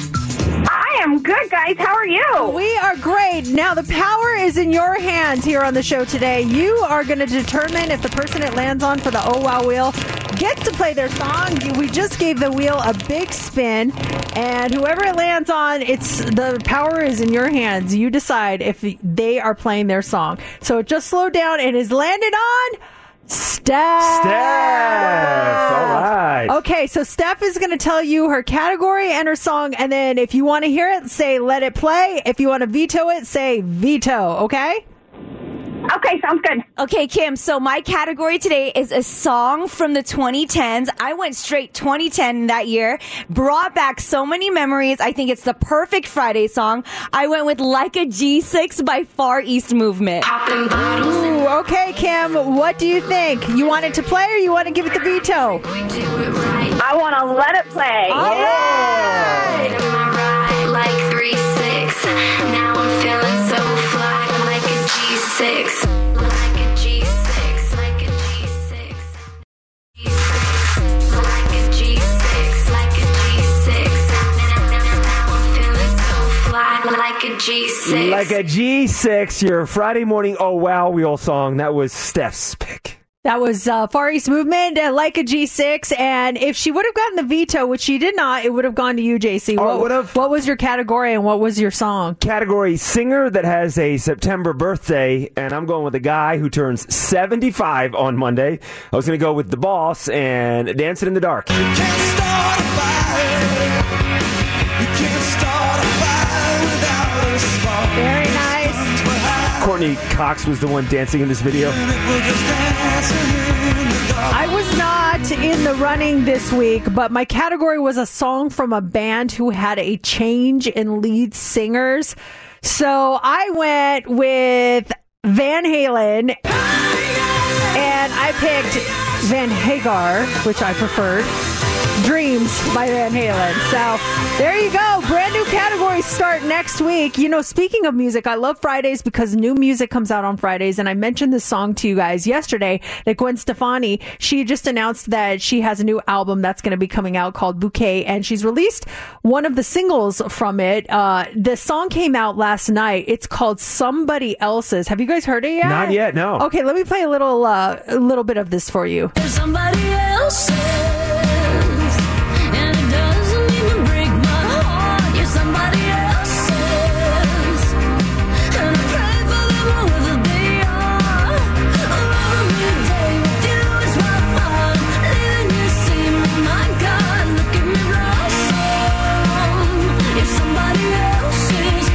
[SPEAKER 16] I am good, guys. How are you?
[SPEAKER 7] We are great. Now, the power is in your hands here on the show today. You are going to determine if the person it lands on for the Oh Wow Wheel gets to play their song. We just gave the wheel a big spin, and whoever it lands on, it's the power is in your hands. You decide if they are playing their song. So it just slowed down and is landed on Steph.
[SPEAKER 8] Steph. All right.
[SPEAKER 7] Okay, so Steph is going to tell you her category and her song, and then if you want to hear it, say let it play. If you want to veto it, say veto, okay?
[SPEAKER 9] Okay, sounds good. Okay, Kim, so my category today is a song from the twenty tens. I went straight twenty ten that year, brought back so many memories. I think it's the perfect Friday song. I went with Like a G six by Far East Movement.
[SPEAKER 7] Ooh, okay, Kim, what do you think? You want it to play or you want to give it the veto?
[SPEAKER 16] I want to let it play.
[SPEAKER 7] All right.
[SPEAKER 19] Like three six. Now I'm feeling so fly. Like a G six. Like a G six. Like a G six. Like a G six. Like a G six. Now I'm feeling so fly. Like a G six.
[SPEAKER 8] Like a G six, your Friday morning Oh Wow Wheel song. That was Steph's pick.
[SPEAKER 7] That was uh, Far East Movement, uh, Like a G six, and if she would have gotten the veto, which she did not, it would have gone to you, J C.
[SPEAKER 8] Oh,
[SPEAKER 7] what,
[SPEAKER 8] it would have.
[SPEAKER 7] What was your category and what was your song?
[SPEAKER 8] Category singer that has a September birthday, and I'm going with a guy who turns seventy-five on Monday. I was going to go with The Boss and Dancing in the Dark.
[SPEAKER 17] You can't start a fire. You can't start a fire without a spark.
[SPEAKER 7] Very nice.
[SPEAKER 8] Courtney Cox was the one dancing in this video.
[SPEAKER 7] I was not in the running this week, but my category was a song from a band who had a change in lead singers. So I went with Van Halen, and I picked Van Hagar, which I preferred. Dreams by Van Halen. So there you go. Brand new categories start next week. You know, speaking of music, I love Fridays because new music comes out on Fridays. And I mentioned this song to you guys yesterday that Gwen Stefani, she just announced that she has a new album that's going to be coming out called Bouquet. And she's released one of the singles from it. Uh, the song came out last night. It's called Somebody Else's. Have you guys heard it yet?
[SPEAKER 8] Not yet, no.
[SPEAKER 7] Okay, let me play a little, uh, a little bit of this for you.
[SPEAKER 19] Somebody else's. And it doesn't even break my heart. You're somebody else's. And I pray for them whoever they are. Every day with you is my fun. Leaving you seem, my God, look at me blossom. You're somebody else's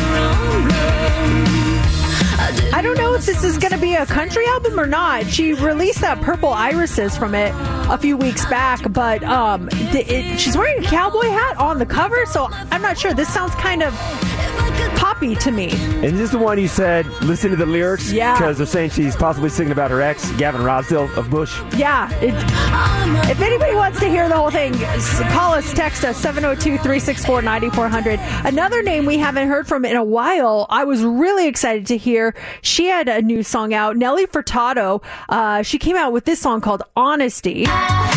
[SPEAKER 19] problem.
[SPEAKER 7] I don't know if this is going to be a country album or not. She released that Purple Irises from it a few weeks back, but um, th- it, she's wearing a cowboy hat on the cover, so I'm not sure. This sounds kind of poppy to me.
[SPEAKER 8] And this is the one you said, listen to the lyrics?
[SPEAKER 7] Yeah.
[SPEAKER 8] Because they're saying she's possibly singing about her ex, Gavin Rossdale of Bush.
[SPEAKER 7] Yeah. It, if anybody wants to hear the whole thing, call us, text us, seven oh two, three six four, nine four zero zero. Another name we haven't heard from in a while, I was really excited to hear. She had a new song out, Nelly Furtado. Uh, she came out with this song called Honesty.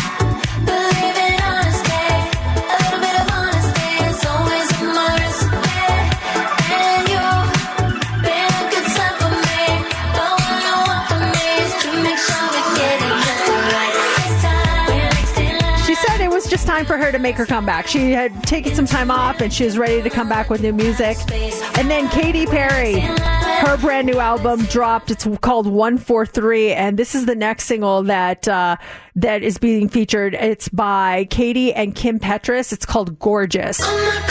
[SPEAKER 7] Just time for her to make her comeback. She had taken some time off and she was ready to come back with new music. And then Katy Perry, her brand new album dropped. It's called one four three, and this is the next single that uh, that is being featured. It's by Katy and Kim Petras. It's called Gorgeous.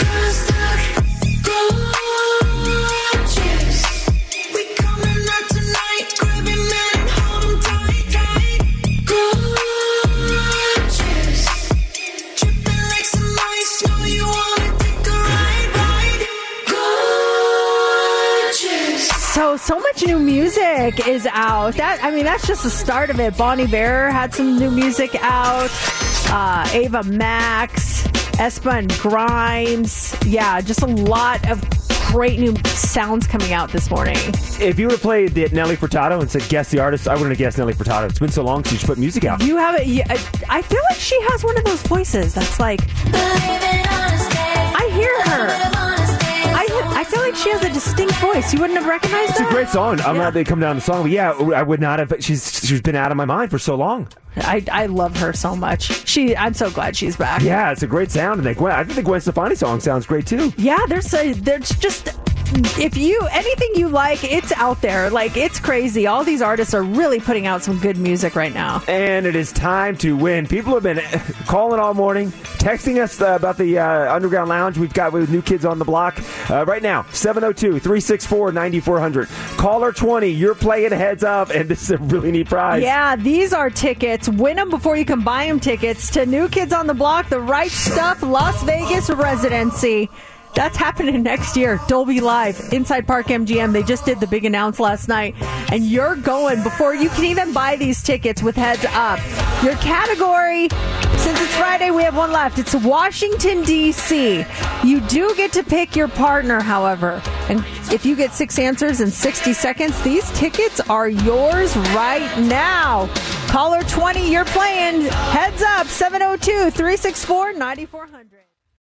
[SPEAKER 7] So, so much new music is out. That I mean, that's just the start of it. Bon Iver had some new music out. Uh, Ava Max, Espa and Grimes. Yeah, just a lot of great new sounds coming out this morning.
[SPEAKER 8] If you would have played the Nelly Furtado and said, guess the artist, I wouldn't have guessed Nelly Furtado. It's been so long since she put music out.
[SPEAKER 7] You have it. Yeah, I feel like she has one of those voices that's like, I hear her. I, I feel like she has a distinct voice. You wouldn't have recognized
[SPEAKER 8] It's
[SPEAKER 7] her?
[SPEAKER 8] a great song. I'm
[SPEAKER 7] Yeah.
[SPEAKER 8] glad they come down the song, but yeah, I would not have. She's she's been out of my mind for so long.
[SPEAKER 7] I, I love her so much. She, I'm so glad she's back.
[SPEAKER 8] Yeah, it's a great sound, and they Gwen, I think the Gwen Stefani song sounds great too.
[SPEAKER 7] Yeah, there's a, there's just if you anything you like, it's out there. Like it's crazy. All these artists are really putting out some good music right now.
[SPEAKER 8] And it is time to win. People have been calling all morning, texting us uh, about the uh, Underground Lounge we've got with New Kids on the Block. Uh, right now, seven oh two, three six four, nine four hundred. Caller twenty, you're playing Heads Up, and this is a really neat prize.
[SPEAKER 7] Yeah, these are tickets. Win them before you can buy them tickets to New Kids on the Block, The Right Stuff Las Vegas residency. That's happening next year. Dolby Live, Inside Park M G M. They just did the big announce last night. And you're going before you can even buy these tickets with Heads Up. Your category, since it's Friday, we have one left. It's Washington, D C. You do get to pick your partner, however. And if you get six answers in sixty seconds, these tickets are yours right now. Caller twenty, you're playing Heads Up, seven oh two, three six four, nine four hundred.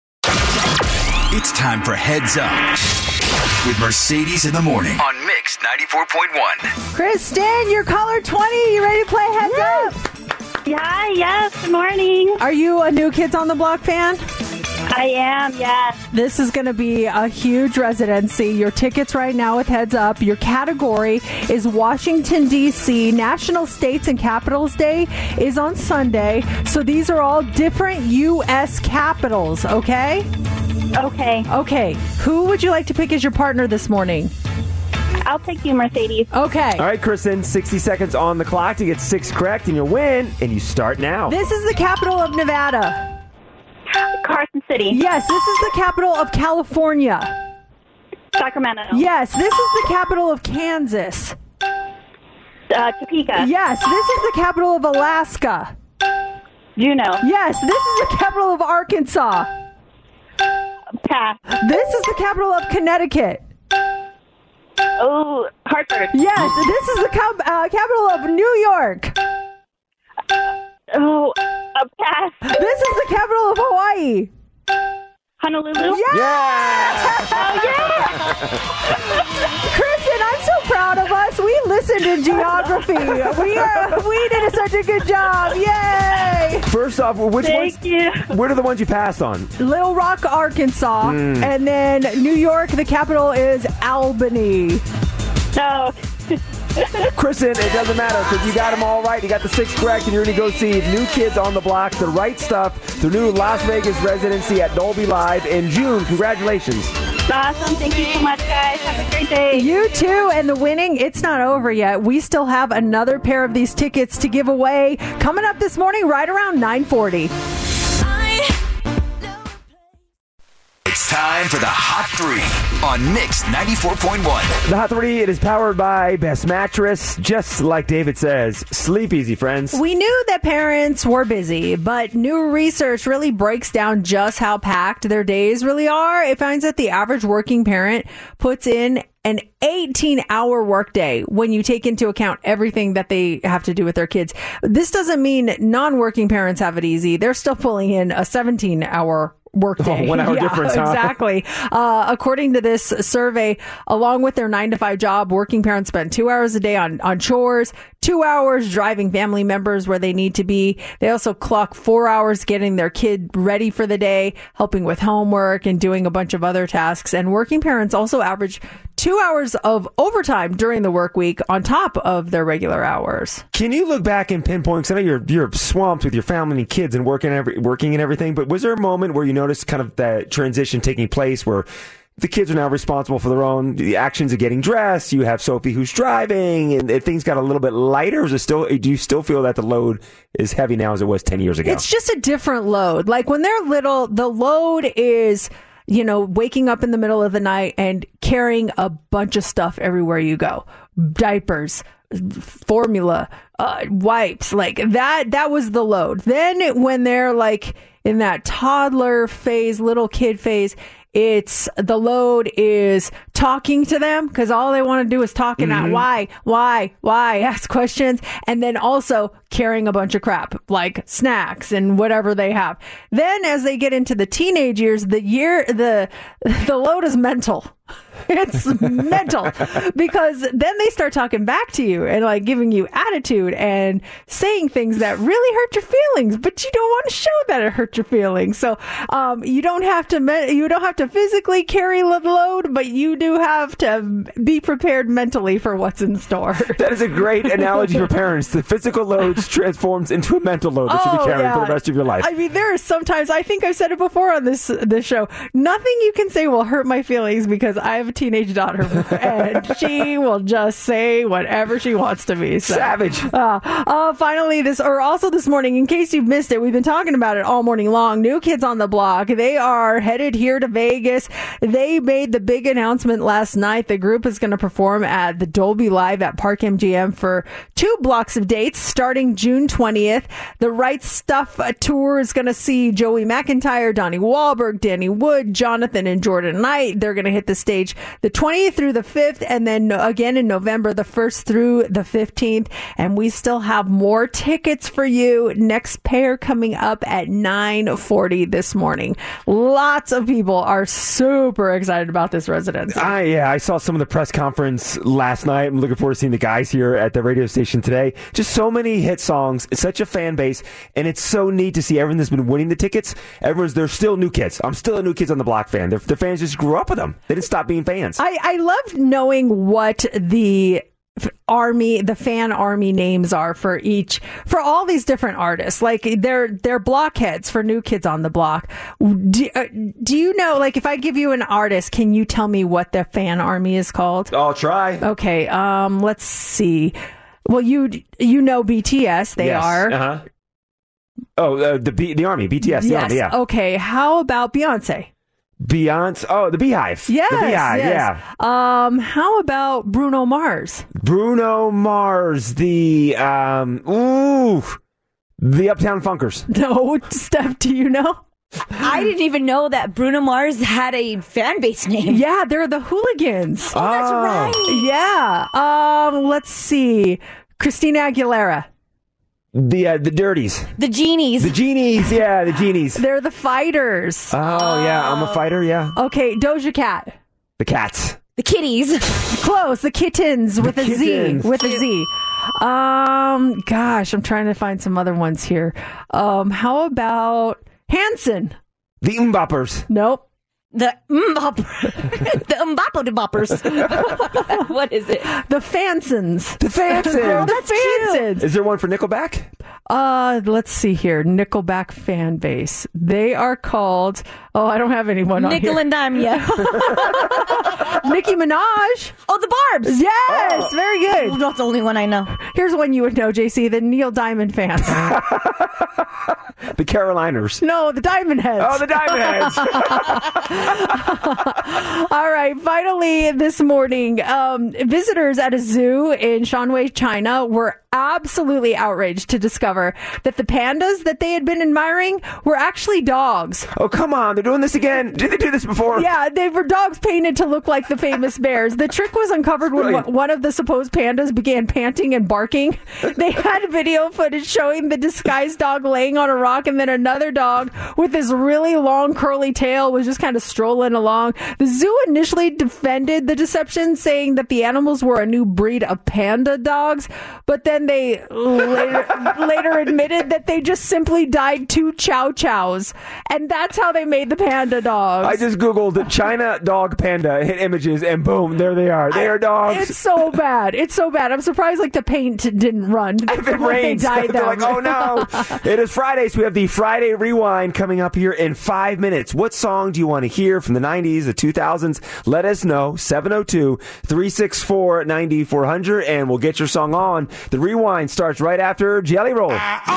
[SPEAKER 6] It's time for Heads Up with Mercedes in the morning on Mix ninety-four point one.
[SPEAKER 7] Kristen, you're caller twenty. You ready to play Heads Up?
[SPEAKER 16] Yeah, yes. Good morning.
[SPEAKER 7] Are you a New Kids on the Block fan?
[SPEAKER 16] I am, yes.
[SPEAKER 7] This is going to be a huge residency. Your tickets right now with Heads Up. Your category is Washington, D C. National States and Capitals Day is on Sunday. So these are all different U S capitals, okay?
[SPEAKER 16] Okay.
[SPEAKER 7] Okay. Who would you like to pick as your partner this morning?
[SPEAKER 16] I'll take you, Mercedes.
[SPEAKER 7] Okay.
[SPEAKER 8] All right, Kristen, sixty seconds on the clock to get six correct, and you'll win, and you start now.
[SPEAKER 7] This is the capital of Nevada.
[SPEAKER 16] Carson City.
[SPEAKER 7] Yes, this is the capital of California.
[SPEAKER 16] Sacramento.
[SPEAKER 7] Yes, this is the capital of Kansas.
[SPEAKER 16] Uh, Topeka.
[SPEAKER 7] Yes, this is the capital of Alaska.
[SPEAKER 16] Juneau.
[SPEAKER 7] Yes, this is the capital of Arkansas.
[SPEAKER 16] Pass.
[SPEAKER 7] This is the capital of Connecticut.
[SPEAKER 16] Oh, Hartford.
[SPEAKER 7] Yes, this is the cap- uh, capital of New York.
[SPEAKER 16] Oh, a pass.
[SPEAKER 7] This is the capital of Hawaii.
[SPEAKER 16] Honolulu.
[SPEAKER 7] Yeah!
[SPEAKER 8] Yeah!
[SPEAKER 16] Oh, yeah!
[SPEAKER 7] Kristen, I'm so proud of us. We listened in geography. We are. We did such a good job. Yay!
[SPEAKER 8] First off, which
[SPEAKER 16] Thank
[SPEAKER 8] ones?
[SPEAKER 16] you.
[SPEAKER 8] What are the ones you passed on?
[SPEAKER 7] Little Rock, Arkansas,
[SPEAKER 8] Mm.
[SPEAKER 7] and then New York. The capital is Albany.
[SPEAKER 16] No.
[SPEAKER 8] Kristen, it doesn't matter because you got them all right. You got the six correct, and you're going to go see New Kids on the Block, The Right Stuff, the new Las Vegas residency at Dolby Live in June. Congratulations.
[SPEAKER 16] Awesome. Thank you so much, guys. Have a great day.
[SPEAKER 7] You too, and the winning, it's not over yet. We still have another pair of these tickets to give away coming up this morning right around nine forty.
[SPEAKER 6] It's time for the Hot Three on Mix ninety-four point one.
[SPEAKER 8] The Hot Three, it is powered by Best Mattress. Just like David says, sleep easy, friends.
[SPEAKER 7] We knew that parents were busy, but new research really breaks down just how packed their days really are. It finds that the average working parent puts in an eighteen hour workday when you take into account everything that they have to do with their kids. This doesn't mean non-working parents have it easy. They're still pulling in a seventeen hour workday.
[SPEAKER 8] Oh, one hour
[SPEAKER 7] yeah,
[SPEAKER 8] difference, huh?
[SPEAKER 7] Exactly. Uh, according to this survey, along with their nine to five job, working parents spend two hours a day on, on chores, two hours driving family members where they need to be. They also clock four hours getting their kid ready for the day, helping with homework and doing a bunch of other tasks. And working parents also average two hours of overtime during the work week on top of their regular hours.
[SPEAKER 8] Can you look back and pinpoint, because I know you're you're swamped with your family and kids and working every, working and everything, but was there a moment where you noticed kind of that transition taking place where the kids are now responsible for their own the actions of getting dressed, you have Sophie who's driving, and, and things got a little bit lighter? Or is it still, do you still feel that the load is heavy now as it was ten years ago?
[SPEAKER 7] It's just a different load. Like when they're little, the load is, you know, waking up in the middle of the night and carrying a bunch of stuff everywhere you go. Diapers, formula, uh, wipes, like that, that was the load. Then when they're like in that toddler phase, little kid phase, it's the load is talking to them because all they want to do is talk and
[SPEAKER 8] Mm-hmm.
[SPEAKER 7] not why, why, why, ask questions. And then also carrying a bunch of crap like snacks and whatever they have. Then as they get into the teenage years, the year, the, the load is mental. It's mental because then they start talking back to you and like giving you attitude and saying things that really hurt your feelings, but you don't want to show that it hurt your feelings. So um, you don't have to me- you don't have to physically carry the load, but you do have to be prepared mentally for what's in store.
[SPEAKER 8] That is a great analogy for parents. The physical load transforms into a mental load that
[SPEAKER 7] oh,
[SPEAKER 8] you'll be carrying
[SPEAKER 7] yeah.
[SPEAKER 8] for the rest of your life.
[SPEAKER 7] I mean, there are sometimes, I think I've said it before on this this show, nothing you can say will hurt my feelings because I have a teenage daughter and she will just say whatever she wants to be. So.
[SPEAKER 8] Savage.
[SPEAKER 7] Uh, uh, finally, this, or also this morning, in case you've missed it, we've been talking about it all morning long. New Kids on the Block. They are headed here to Vegas. They made the big announcement last night. The group is going to perform at the Dolby Live at Park M G M for two blocks of dates starting June twentieth. The Right Stuff tour is going to see Joey McIntyre, Donnie Wahlberg, Danny Wood, Jonathan and Jordan Knight. They're going to hit the stage the twentieth through the fifth, and then again in November, the first through the fifteenth. And we still have more tickets for you. Next pair coming up at nine forty this morning. Lots of people are super excited about this residency.
[SPEAKER 8] I, yeah, I saw some of the press conference last night. I'm looking forward to seeing the guys here at the radio station today. Just so many hit songs. It's such a fan base, and it's so neat to see everyone that's been winning the tickets. Everyone's, they're still New Kids. I'm still a New Kids on the Block fan. Their, their fans just grew up with them. They didn't stop being fans.
[SPEAKER 7] I, I love knowing what the army, the fan army names are for each, for all these different artists. Like they're, they're blockheads for New Kids on the Block. Do, uh, do you know, like if I give you an artist, can you tell me what the fan army is called?
[SPEAKER 8] I'll try.
[SPEAKER 7] Okay. Um, let's see. Well, you, you know B T S, they
[SPEAKER 8] yes.
[SPEAKER 7] are.
[SPEAKER 8] Uh-huh. Oh, uh, the B, the army, B T S, the
[SPEAKER 7] yes.
[SPEAKER 8] army, yeah.
[SPEAKER 7] Okay. How about Beyonce?
[SPEAKER 8] Beyonce, oh, the Beehive.
[SPEAKER 7] Yes,
[SPEAKER 8] the Beehive,
[SPEAKER 7] yes.
[SPEAKER 8] yeah.
[SPEAKER 7] Um, how about Bruno Mars?
[SPEAKER 8] Bruno Mars, the, um, ooh, the Uptown Funkers.
[SPEAKER 7] No, Steph, do you know?
[SPEAKER 9] I didn't even know that Bruno Mars had a fan base name.
[SPEAKER 7] Yeah, they're the Hooligans.
[SPEAKER 9] Oh, that's right.
[SPEAKER 7] Yeah. Um, let's see. Christina Aguilera.
[SPEAKER 8] The uh, the Dirties.
[SPEAKER 9] The Genies.
[SPEAKER 8] The Genies, yeah, the Genies.
[SPEAKER 7] They're the Fighters.
[SPEAKER 8] Oh, yeah, I'm a fighter, yeah.
[SPEAKER 7] Okay, Doja Cat.
[SPEAKER 8] The Cats.
[SPEAKER 9] The Kitties.
[SPEAKER 7] Close, the Kittens with
[SPEAKER 8] the
[SPEAKER 7] a
[SPEAKER 8] kittens.
[SPEAKER 7] Z. With a Z. Um, gosh, I'm trying to find some other ones here. Um, how about Hanson?
[SPEAKER 8] The Mboppers.
[SPEAKER 7] Nope.
[SPEAKER 9] The Mbopper. The Mboppo de Boppers. What is it?
[SPEAKER 7] The Fansons.
[SPEAKER 8] The Fansons.
[SPEAKER 7] Girl,
[SPEAKER 9] that's
[SPEAKER 7] the Fansons.
[SPEAKER 8] Is there one for Nickelback?
[SPEAKER 7] Uh, let's see here. Nickelback fan base. They are called, oh, I don't have anyone on
[SPEAKER 9] Nickel
[SPEAKER 7] here.
[SPEAKER 9] and Dime, yeah.
[SPEAKER 7] Nicki Minaj.
[SPEAKER 9] Oh, the Barbs.
[SPEAKER 7] Yes,
[SPEAKER 9] Oh.
[SPEAKER 7] very good.
[SPEAKER 9] Well, that's the only one I know.
[SPEAKER 7] Here's one you would know, J C, the Neil Diamond fans.
[SPEAKER 8] The Caroliners.
[SPEAKER 7] No, the Diamond Heads.
[SPEAKER 8] Oh, the Diamond Heads.
[SPEAKER 7] All right, finally this morning, um, visitors at a zoo in Shanwei, China were absolutely outraged to discover that the pandas that they had been admiring were actually dogs.
[SPEAKER 8] Oh, come on. They're doing this again. Did they do this before?
[SPEAKER 7] Yeah, they were dogs painted to look like the famous bears. The trick was uncovered when
[SPEAKER 8] Brilliant.
[SPEAKER 7] one of the supposed pandas began panting and barking. They had video footage showing the disguised dog laying on a rock, and then another dog with this really long curly tail was just kind of strolling along. The zoo initially defended the deception, saying that the animals were a new breed of panda dogs, but then they later, later admitted that they just simply dyed two chow chows, and that's how they made the panda dogs.
[SPEAKER 8] I just Googled China dog panda, hit images, and boom, there they are. They are dogs.
[SPEAKER 7] It's so bad. It's so bad. I'm surprised like the paint didn't run.
[SPEAKER 8] If it
[SPEAKER 7] when they
[SPEAKER 8] rains,
[SPEAKER 7] dyed
[SPEAKER 8] they're
[SPEAKER 7] them.
[SPEAKER 8] like, oh no. It is Friday, so we have the Friday Rewind coming up here in five minutes. What song do you want to hear from the nineties, the two thousands? Let us know, seven oh two, three six four, nine four hundred, and we'll get your song on. The Rewind starts right after Jelly Roll.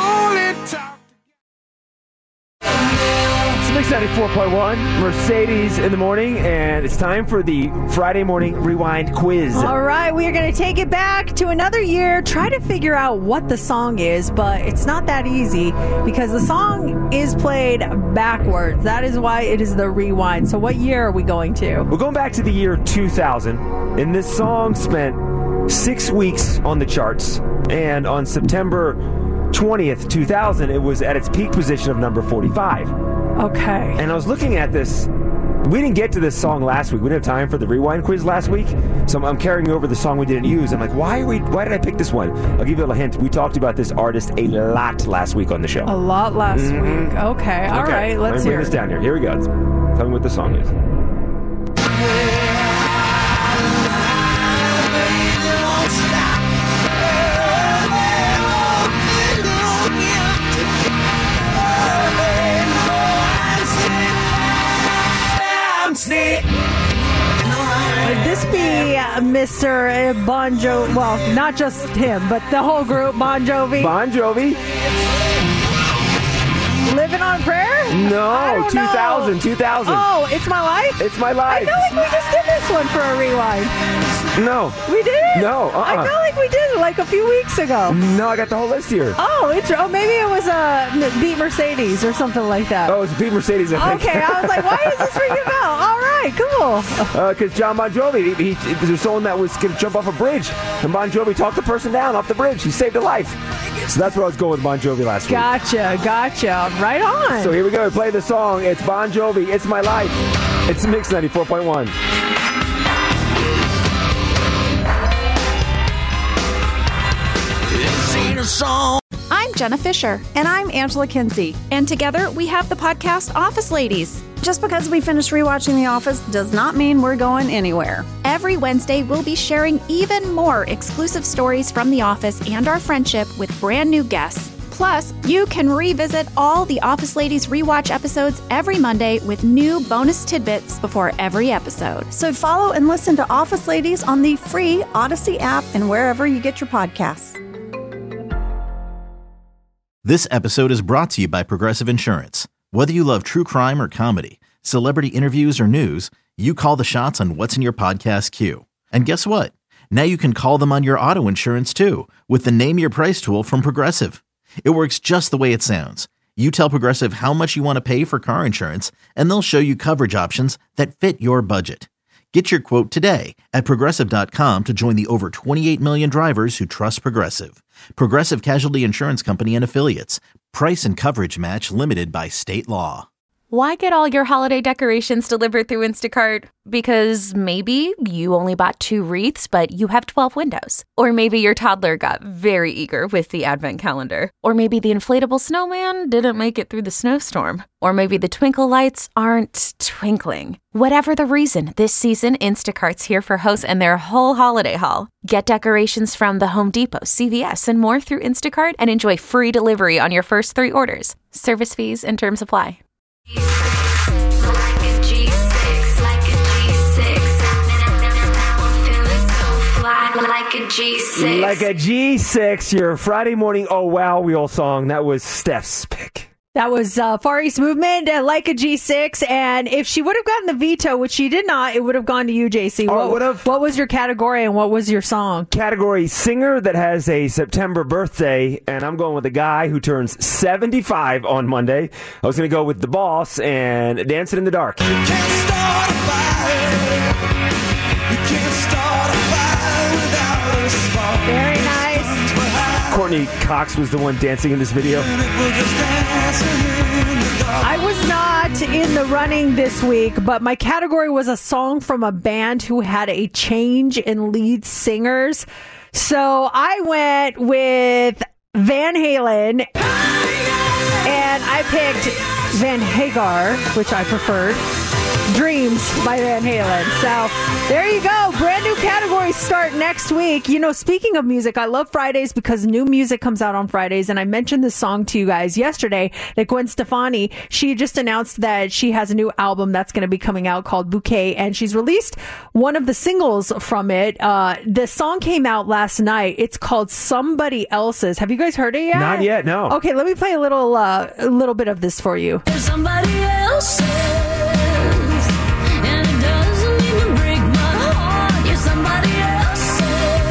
[SPEAKER 8] It's Mix ninety-four point one, Mercedes in the morning, and it's time for the Friday morning Rewind quiz.
[SPEAKER 7] All right, we are going to take it back to another year, try to figure out what the song is, but it's not that easy because the song is played backwards. That is why it is the Rewind. So what year are we going to?
[SPEAKER 8] We're going back to the year two thousand, and this song spent six weeks on the charts, and on September twentieth, two thousand, it was at its peak position of number forty-five.
[SPEAKER 7] Okay.
[SPEAKER 8] And I was looking at this We didn't get to this song last week. We didn't have time for the rewind quiz last week, so I'm, I'm carrying over the song we didn't use. I'm like, why are we? Why did I pick this one? I'll give you a little hint. We talked about this artist a lot last week on the show.
[SPEAKER 7] A lot last
[SPEAKER 8] Mhm.
[SPEAKER 7] week. Okay. All
[SPEAKER 8] Okay,
[SPEAKER 7] right.
[SPEAKER 8] let
[SPEAKER 7] Let's
[SPEAKER 8] me bring
[SPEAKER 7] hear
[SPEAKER 8] this
[SPEAKER 7] it.
[SPEAKER 8] down here. Here we go. Tell me what the song is.
[SPEAKER 7] Would this be uh, Mister Bon Jovi? Well, not just him, but the whole group, Bon Jovi.
[SPEAKER 8] Bon Jovi.
[SPEAKER 7] Living on Prayer? I
[SPEAKER 8] No,
[SPEAKER 7] don't
[SPEAKER 8] two thousand, two thousand.
[SPEAKER 7] Oh, It's My Life?
[SPEAKER 8] It's My Life.
[SPEAKER 7] I feel like we just did this one for a rewind.
[SPEAKER 8] No.
[SPEAKER 7] We did it?
[SPEAKER 8] No, uh-uh.
[SPEAKER 7] I feel like we did it like a few weeks ago.
[SPEAKER 8] No, I got the whole list here.
[SPEAKER 7] Oh, it's, oh maybe it was uh, Beat Mercedes or something like that.
[SPEAKER 8] Oh, it's Beat Mercedes, I think.
[SPEAKER 7] Okay, I was like, why is this ringing a bell? All right, cool.
[SPEAKER 8] Because uh, John Bon Jovi, he, he, there was someone that was going to jump off a bridge, and Bon Jovi talked the person down off the bridge. He saved a life. So that's where I was going with Bon Jovi last week.
[SPEAKER 7] Gotcha, gotcha. Right on.
[SPEAKER 8] So here we go. We play the song. It's Bon Jovi. It's My Life. It's Mix ninety-four point one.
[SPEAKER 2] I'm Jenna Fisher.
[SPEAKER 3] And I'm Angela Kinsey.
[SPEAKER 2] And together we have the podcast Office Ladies.
[SPEAKER 3] Just because we finished rewatching The Office does not mean we're going anywhere.
[SPEAKER 2] Every Wednesday, we'll be sharing even more exclusive stories from The Office and our friendship with brand new guests. Plus, you can revisit all the Office Ladies rewatch episodes every Monday with new bonus tidbits before every episode.
[SPEAKER 3] So follow and listen to Office Ladies on the free Odyssey app and wherever you get your podcasts.
[SPEAKER 1] This episode is brought to you by Progressive Insurance. Whether you love true crime or comedy, celebrity interviews or news, you call the shots on what's in your podcast queue. And guess what? Now you can call them on your auto insurance too with the Name Your Price tool from Progressive. It works just the way it sounds. You tell Progressive how much you want to pay for car insurance, and they'll show you coverage options that fit your budget. Get your quote today at Progressive dot com to join the over twenty-eight million drivers who trust Progressive. Progressive Casualty Insurance Company and Affiliates. Price and coverage match limited by state law.
[SPEAKER 12] Why get all your holiday decorations delivered through Instacart? Because maybe you only bought two wreaths, but you have twelve windows. Or maybe your toddler got very eager with the advent calendar. Or maybe the inflatable snowman didn't make it through the snowstorm. Or maybe the twinkle lights aren't twinkling. Whatever the reason, this season Instacart's here for hosts and their whole holiday haul. Get decorations from the Home Depot, C V S, and more through Instacart and enjoy free delivery on your first three orders. Service fees and terms apply.
[SPEAKER 19] Like a G six.
[SPEAKER 8] Like a G six, your Friday morning Oh Wow Wheel song. That was Steph's pick.
[SPEAKER 7] That was uh, Far East Movement, uh, like a G six, and if she would have gotten the veto, which she did not, it would have gone to you, J C.
[SPEAKER 8] Oh,
[SPEAKER 7] what,
[SPEAKER 8] it would have?
[SPEAKER 7] What was your category and what was your song?
[SPEAKER 8] Category singer that has a September birthday, and I'm going with a guy who turns seventy-five on Monday. I was going to go with The Boss and Dancing in the Dark.
[SPEAKER 17] You can't start a fire. You can't start a fire without a spark.
[SPEAKER 7] Very nice.
[SPEAKER 8] Courtney Cox was the one dancing in this video.
[SPEAKER 7] I was not in the running this week, but my category was a song from a band who had a change in lead singers. So I went with Van Halen, and I picked Van Hagar, which I preferred. Dreams by Van Halen. So there you go. Brand new categories start next week. You know, speaking of music, I love Fridays because new music comes out on Fridays. And I mentioned this song to you guys yesterday that Gwen Stefani, she just announced that she has a new album that's going to be coming out called Bouquet. And she's released one of the singles from it. Uh, the song came out last night. It's called Somebody Else's. Have you guys heard it yet?
[SPEAKER 8] Not yet, no.
[SPEAKER 7] Okay, let me play a little, uh, a little bit of this for you.
[SPEAKER 19] Somebody else's. And it doesn't even break my heart. You're somebody else's.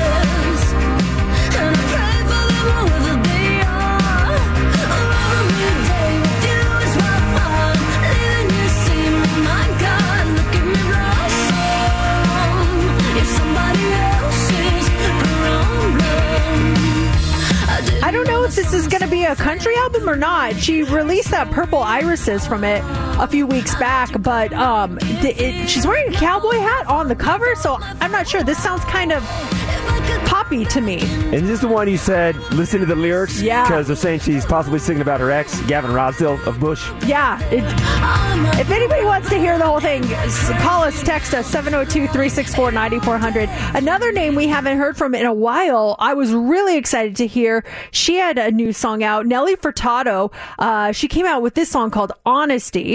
[SPEAKER 19] And I pray for them whoever they are. Every day with you is my fun. Leaving you seem, my God, look at me blossom. You're somebody else's problem.
[SPEAKER 7] I don't know if this is going to be she a country album or not? She released that Purple Irises from it a few weeks back, but um, th- it, she's wearing a cowboy hat on the cover, so I'm not sure. This sounds kind of poppy to me.
[SPEAKER 8] And is this the one you said, listen to the lyrics?
[SPEAKER 7] Yeah.
[SPEAKER 8] Because they're saying she's possibly singing about her ex, Gavin Rossdale of Bush.
[SPEAKER 7] Yeah. It, if anybody wants to hear the whole thing, s- call us, text us, seven oh two, three six four, nine four hundred. Another name we haven't heard from in a while, I was really excited to hear. She had a new song out, Nelly Furtado. Uh, she came out with this song called Honesty.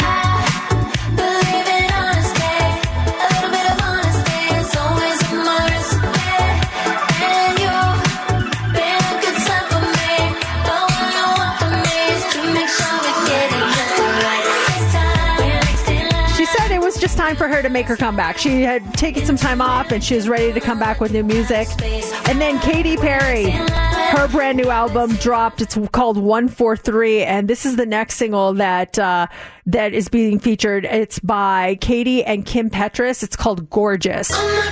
[SPEAKER 7] Just time for her to make her comeback. She had taken some time off and she was ready to come back with new music. And then Katy Perry, her brand new album dropped. It's called one four three, and this is the next single that uh, that is being featured. It's by Katy and Kim Petras. It's called Gorgeous.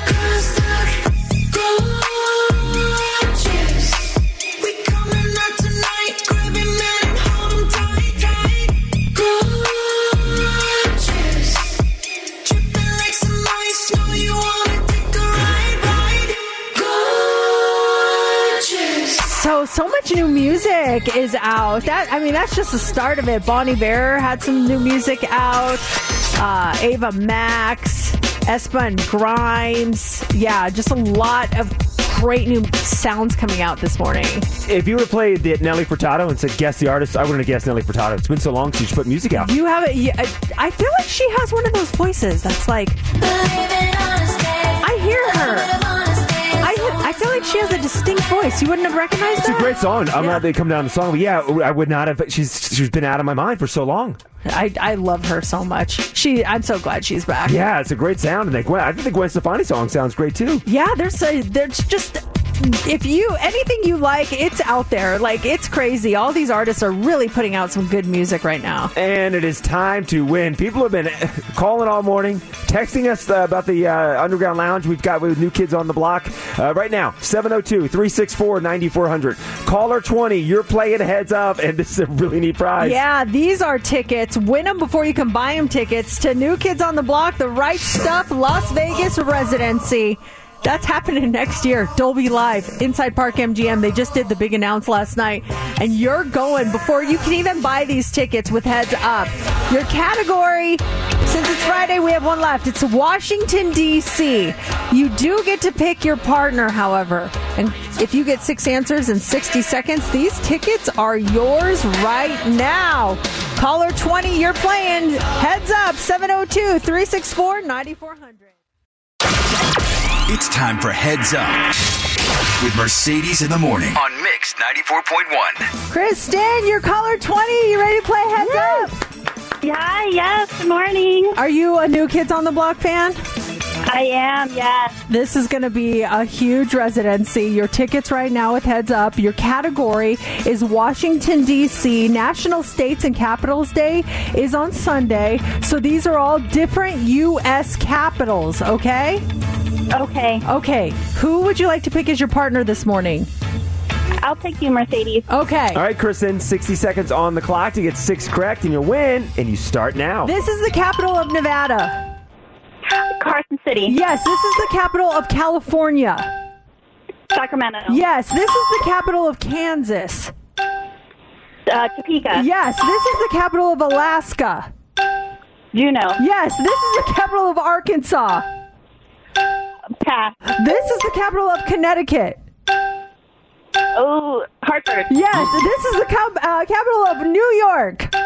[SPEAKER 7] So, so much new music is out. That I mean, that's just the start of it. Bon Iver had some new music out. Uh, Ava Max, Espa and Grimes. Yeah, just a lot of great new sounds coming out this morning.
[SPEAKER 8] If you would have played the Nelly Furtado and said, guess the artist, I wouldn't have guessed Nelly Furtado. It's been so long since she put music out.
[SPEAKER 7] You have it. Yeah, I feel like she has one of those voices that's like, I hear her. I, I feel like she has a distinct voice. You wouldn't have recognized
[SPEAKER 8] It's
[SPEAKER 7] that?
[SPEAKER 8] a great song. I'm
[SPEAKER 7] Yeah.
[SPEAKER 8] not they come down the song, but yeah, I would not have. She's she's been out of my mind for so long.
[SPEAKER 7] I, I love her so much. She, I'm so glad she's back.
[SPEAKER 8] Yeah, it's a great sound, and they, Gwen, I think the Gwen Stefani song sounds great too.
[SPEAKER 7] Yeah, there's a, there's just, if you, anything you like, it's out there. Like, it's crazy. All these artists are really putting out some good music right now.
[SPEAKER 8] And it is time to win. People have been calling all morning, texting us uh, about the uh, Underground Lounge we've got with New Kids on the Block. Uh, right now, seven oh two, three six four, nine four hundred. Caller twenty, you're playing Heads Up, and this is a really neat prize.
[SPEAKER 7] Yeah, these are tickets. Win them before you can buy them tickets to New Kids on the Block, The Right Stuff Las Vegas residency. That's happening next year. Dolby Live, Inside Park M G M. They just did the big announce last night. And you're going before you can even buy these tickets with Heads Up. Your category, since it's Friday, we have one left. It's Washington, D C. You do get to pick your partner, however. And if you get six answers in sixty seconds, these tickets are yours right now. Caller twenty, you're playing Heads Up, seven oh two, three six four, nine four hundred.
[SPEAKER 6] It's time for Heads Up with Mercedes in the morning on Mix ninety-four point one.
[SPEAKER 7] Kristen, you're caller twenty. You ready to play Heads Up?
[SPEAKER 16] Yeah, yes. Good morning.
[SPEAKER 7] Are you a New Kids on the Block fan?
[SPEAKER 16] I am, yes.
[SPEAKER 7] This is going to be a huge residency. Your tickets right now with Heads Up. Your category is Washington, D C. National States and Capitals Day is on Sunday. So these are all different U S capitals, okay?
[SPEAKER 16] Okay.
[SPEAKER 7] Okay. Who would you like to pick as your partner this morning?
[SPEAKER 16] I'll take you, Mercedes.
[SPEAKER 7] Okay.
[SPEAKER 8] All right, Kristen, sixty seconds on the clock to get six correct, and you win, and you start now.
[SPEAKER 7] This is the capital of Nevada.
[SPEAKER 16] Carson City.
[SPEAKER 7] Yes, this is the capital of California.
[SPEAKER 16] Sacramento.
[SPEAKER 7] Yes, this is the capital of Kansas.
[SPEAKER 16] Uh, Topeka.
[SPEAKER 7] Yes, this is the capital of Alaska.
[SPEAKER 16] Juneau.
[SPEAKER 7] Yes, this is the capital of Arkansas.
[SPEAKER 16] Pass.
[SPEAKER 7] This is the capital of Connecticut.
[SPEAKER 16] Oh, Hartford.
[SPEAKER 7] Yes, this is the cap- uh, capital of New York.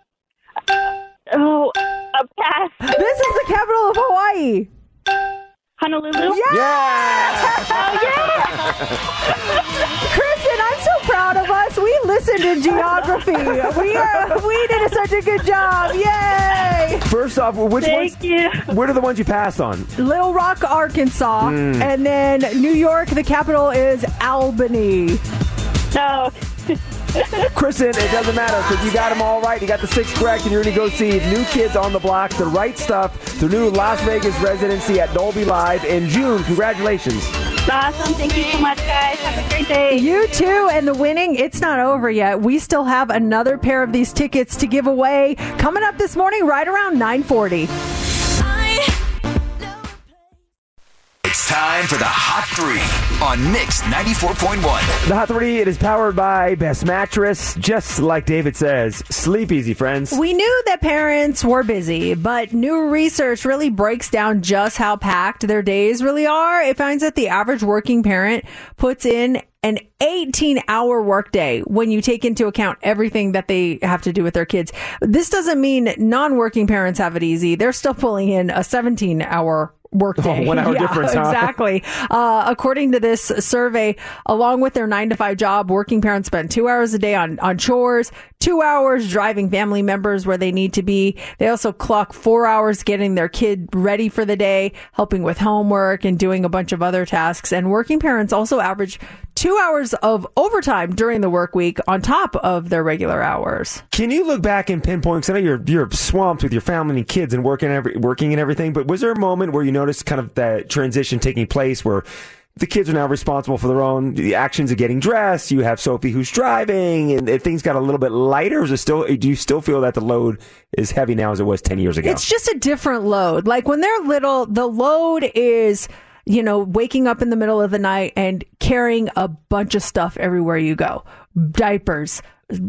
[SPEAKER 16] Oh, a pass.
[SPEAKER 7] This is the capital of Hawaii.
[SPEAKER 16] Honolulu.
[SPEAKER 7] Yeah!
[SPEAKER 16] Oh, yeah!
[SPEAKER 7] Kristen, I'm so proud of us. We listened in geography. We are. We did such a good job. Yay!
[SPEAKER 8] First off, which
[SPEAKER 16] Thank
[SPEAKER 8] ones?
[SPEAKER 16] you.
[SPEAKER 8] What are the ones you passed on?
[SPEAKER 7] Little Rock, Arkansas,
[SPEAKER 8] Mm.
[SPEAKER 7] and then New York. The capital is Albany.
[SPEAKER 16] No.
[SPEAKER 8] Kristen, it doesn't matter because you got them all right. You got the six correct, and you're going to go see New Kids on the Block, The Right Stuff, the new Las Vegas residency at Dolby Live in June. Congratulations.
[SPEAKER 11] Awesome. Thank you so much, guys. Have a great day.
[SPEAKER 7] You too. And the winning, it's not over yet. We still have another pair of these tickets to give away coming up this morning right around nine forty.
[SPEAKER 6] It's time for the Hot Three on Mix ninety-four point one.
[SPEAKER 8] The Hot Three, it is powered by Best Mattress. Just like David says, sleep easy, friends.
[SPEAKER 7] We knew that parents were busy, but new research really breaks down just how packed their days really are. It finds that the average working parent puts in an eighteen-hour workday when you take into account everything that they have to do with their kids. This doesn't mean non-working parents have it easy. They're still pulling in a seventeen-hour workday.
[SPEAKER 8] Oh, one hour
[SPEAKER 7] yeah,
[SPEAKER 8] difference, huh?
[SPEAKER 7] Exactly. Uh, according to this survey, along with their nine to five job, working parents spend two hours a day on, on chores, two hours driving family members where they need to be. They also clock four hours getting their kid ready for the day, helping with homework and doing a bunch of other tasks. And working parents also average two hours of overtime during the work week on top of their regular hours.
[SPEAKER 8] Can you look back and pinpoint, because I know you're, you're swamped with your family and kids and working, every, working and everything, but was there a moment where you noticed kind of that transition taking place where the kids are now responsible for their own the actions of getting dressed? You have Sophie who's driving, and, and things got a little bit lighter. Or is it still? Do you still feel that the load is heavy now as it was ten years ago?
[SPEAKER 7] It's just a different load. Like when they're little, the load is, you know, waking up in the middle of the night and carrying a bunch of stuff everywhere you go. Diapers,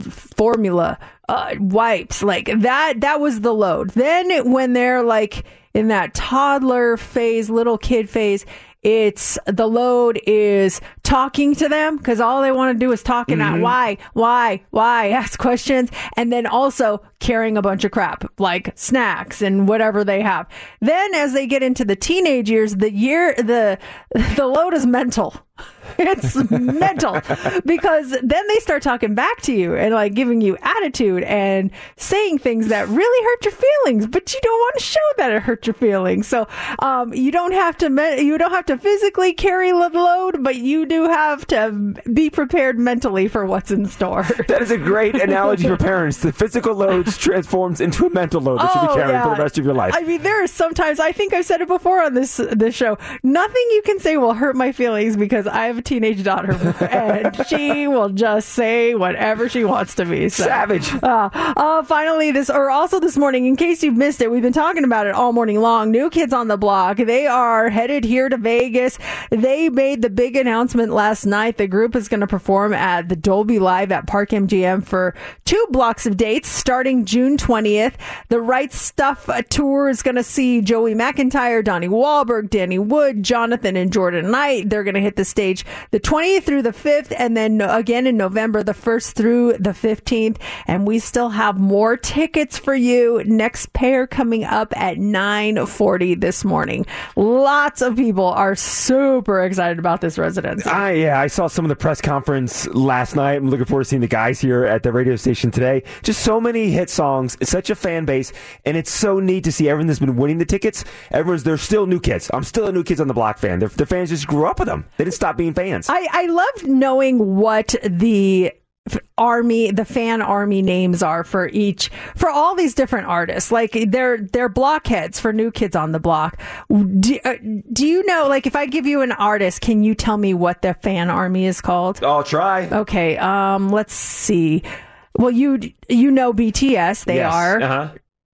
[SPEAKER 7] formula, uh, wipes, like that, that was the load. Then when they're like in that toddler phase, little kid phase, it's the load is talking to them because all they want to do is talk and
[SPEAKER 8] Mm-hmm.
[SPEAKER 7] not why, why, why, ask questions. And then also carrying a bunch of crap like snacks and whatever they have. Then as they get into the teenage years, the year, the, the load is mental. It's mental because then they start talking back to you and like giving you attitude and saying things that really hurt your feelings, but you don't want to show that it hurt your feelings. So um, you don't have to me- you don't have to physically carry the load, but you do have to be prepared mentally for what's in store.
[SPEAKER 8] That is a great analogy for parents. The physical load transforms into a mental load that
[SPEAKER 7] Oh,
[SPEAKER 8] you'll be carrying
[SPEAKER 7] yeah.
[SPEAKER 8] for the rest of your life.
[SPEAKER 7] I mean, there are sometimes, I think I've said it before on this this show, nothing you can say will hurt my feelings because I have a teenage daughter and she will just say whatever she wants to be. So.
[SPEAKER 8] Savage.
[SPEAKER 7] Uh, uh, finally, this, or also this morning, in case you've missed it, we've been talking about it all morning long. New Kids on the Block. They are headed here to Vegas. They made the big announcement last night. The group is going to perform at the Dolby Live at Park M G M for two blocks of dates starting June twentieth. The Right Stuff tour is going to see Joey McIntyre, Donnie Wahlberg, Danny Wood, Jonathan and Jordan Knight. They're going to hit the stage the twentieth through the fifth, and then again in November, the first through the fifteenth. And we still have more tickets for you. Next pair coming up at nine forty this morning. Lots of people are super excited about this residency.
[SPEAKER 8] I, yeah, I saw some of the press conference last night. I'm looking forward to seeing the guys here at the radio station today. Just so many hit songs. It's such a fan base, and it's so neat to see everyone that's been winning the tickets. Everyone's, they're still New Kids. I'm still a New Kids on the Block fan. The fans just grew up with them. They didn't stop being fans.
[SPEAKER 7] I, I love knowing what the f- army, the fan army names are for each, for all these different artists. Like they're, they're blockheads for New Kids on the Block. Do, uh, do you know, like if I give you an artist, can you tell me what the fan army is called?
[SPEAKER 8] I'll try.
[SPEAKER 7] Okay. Um, let's see. Well, you, you know B T S, they
[SPEAKER 8] Yes.
[SPEAKER 7] are.
[SPEAKER 8] Uh-huh.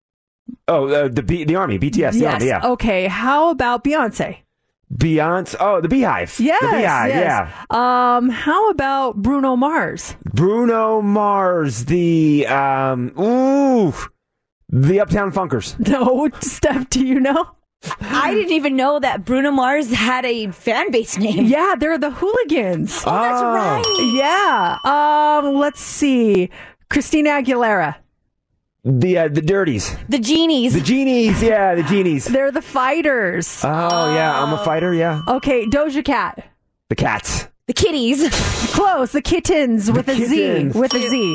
[SPEAKER 8] Oh, uh, the B, the army, B T S, the
[SPEAKER 7] yes.
[SPEAKER 8] army, yeah.
[SPEAKER 7] Okay. How about Beyonce?
[SPEAKER 8] Beyonce, oh, the Beehive.
[SPEAKER 7] Yes,
[SPEAKER 8] the Beehive,
[SPEAKER 7] yes.
[SPEAKER 8] yeah.
[SPEAKER 7] Um, how about Bruno Mars?
[SPEAKER 8] Bruno Mars, the, um, ooh, the Uptown Funkers.
[SPEAKER 7] No, Steph, do you know?
[SPEAKER 9] I didn't even know that Bruno Mars had a fan base name.
[SPEAKER 7] Yeah, they're the Hooligans.
[SPEAKER 9] Oh, that's right.
[SPEAKER 7] Yeah. Um, let's see. Christina Aguilera.
[SPEAKER 8] The uh, the Dirties.
[SPEAKER 9] The Genies.
[SPEAKER 8] The Genies, yeah, the Genies.
[SPEAKER 7] They're the Fighters.
[SPEAKER 8] Oh, yeah, I'm a fighter, yeah.
[SPEAKER 7] Okay, Doja Cat.
[SPEAKER 8] The Cats.
[SPEAKER 9] The Kitties.
[SPEAKER 7] Close. The Kittens with a Z.
[SPEAKER 8] Kittens.
[SPEAKER 7] With a Z.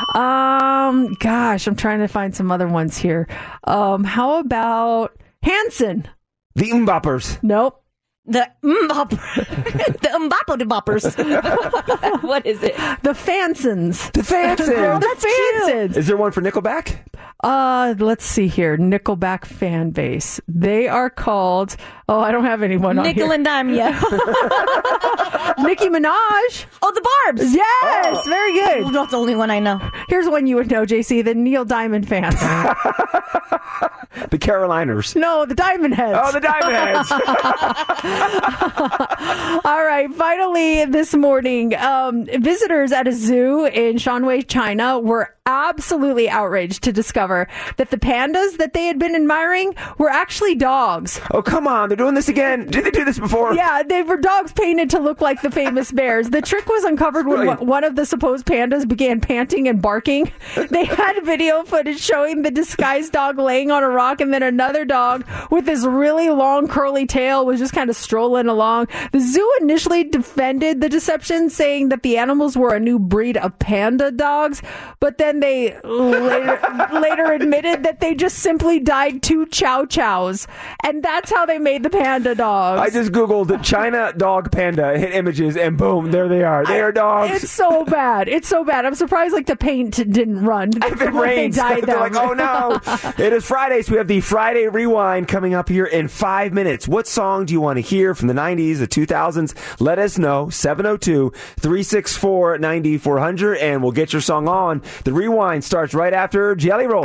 [SPEAKER 7] Um, gosh, I'm trying to find some other ones here. Um, how about Hanson?
[SPEAKER 8] The Mboppers.
[SPEAKER 7] Nope.
[SPEAKER 9] The Mbopper. The Mboppo de Boppers. What is it?
[SPEAKER 7] The Fansons.
[SPEAKER 8] The Fansons.
[SPEAKER 7] They're the
[SPEAKER 9] That's cute.
[SPEAKER 7] Fansons.
[SPEAKER 8] Is there one for Nickelback?
[SPEAKER 7] Uh, let's see here. Nickelback fan base. They are called, Oh, I don't have anyone on
[SPEAKER 9] Nickel
[SPEAKER 7] here.
[SPEAKER 9] and dime, yeah.
[SPEAKER 7] Nicki Minaj.
[SPEAKER 9] Oh, the Barbs.
[SPEAKER 7] Yes,
[SPEAKER 9] Oh.
[SPEAKER 7] very good.
[SPEAKER 9] That's the only one I know.
[SPEAKER 7] Here's one you would know, J C, the Neil Diamond fans.
[SPEAKER 8] The Caroliners.
[SPEAKER 7] No, the Diamond Heads.
[SPEAKER 8] Oh, the Diamond Heads.
[SPEAKER 7] All right. Finally, this morning, um, visitors at a zoo in Shanwei, China were absolutely outraged to discover that the pandas that they had been admiring were actually dogs.
[SPEAKER 8] Oh, come on. They're doing this again. Did they do this before?
[SPEAKER 7] Yeah, they were dogs painted to look like the famous bears. The trick was uncovered when
[SPEAKER 8] Brilliant.
[SPEAKER 7] one of the supposed pandas began panting and barking. They had video footage showing the disguised dog laying on a rock, and then another dog with this really long curly tail was just kind of strolling along. The zoo initially defended the deception, saying that the animals were a new breed of panda dogs, but then they later, later admitted that they just simply died two chow chows, and that's how they made the panda dogs.
[SPEAKER 8] I just Googled China dog panda, hit images, and boom, there they are. They are dogs.
[SPEAKER 7] It's so bad. It's so bad. I'm surprised like the paint didn't run.
[SPEAKER 8] If it
[SPEAKER 7] when they
[SPEAKER 8] rains,
[SPEAKER 7] died
[SPEAKER 8] they're
[SPEAKER 7] them.
[SPEAKER 8] like, oh no. It is Friday, so we have the Friday Rewind coming up here in five minutes. What song do you want to hear from the nineties, the two thousands? Let us know, seven oh two, three six four, nine four hundred, and we'll get your song on. The Rewind starts right after Jelly Roll.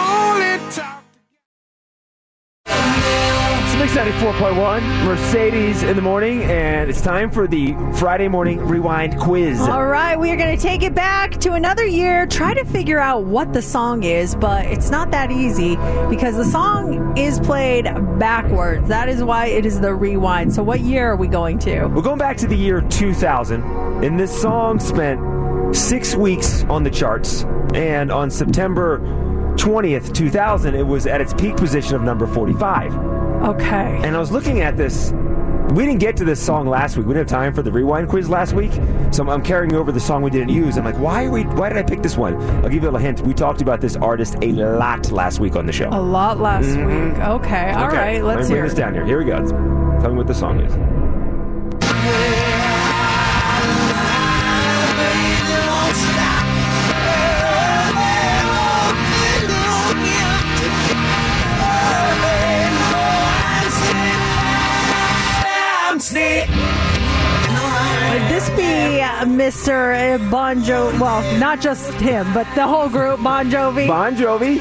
[SPEAKER 8] It's Mix ninety-four point one, Mercedes in the morning, and it's time for the Friday morning Rewind quiz.
[SPEAKER 7] All right, we are going to take it back to another year, try to figure out what the song is, but it's not that easy because the song is played backwards. That is why it is the rewind. So what year are we going to?
[SPEAKER 8] We're going back to the year two thousand, and this song spent six weeks on the charts, and on September twentieth, two thousand, it was at its peak position of number forty-five.
[SPEAKER 7] Okay.
[SPEAKER 8] And I was looking at this. We didn't get to this song last week. We didn't have time for the rewind quiz last week, so I'm, I'm carrying over the song we didn't use. I'm like, why are we? Why did I pick this one? I'll give you a little hint. We talked about this artist a lot last week on the show.
[SPEAKER 7] A lot last
[SPEAKER 8] Mhm.
[SPEAKER 7] week. Okay. All
[SPEAKER 8] Okay,
[SPEAKER 7] right.
[SPEAKER 8] let
[SPEAKER 7] Let's
[SPEAKER 8] me
[SPEAKER 7] hear
[SPEAKER 8] bring this
[SPEAKER 7] it.
[SPEAKER 8] down here. Here we go. Tell me what the song is.
[SPEAKER 7] Would this be uh, Mister Bon Jovi? Well, not just him, but the whole group, Bon Jovi?
[SPEAKER 8] Bon Jovi?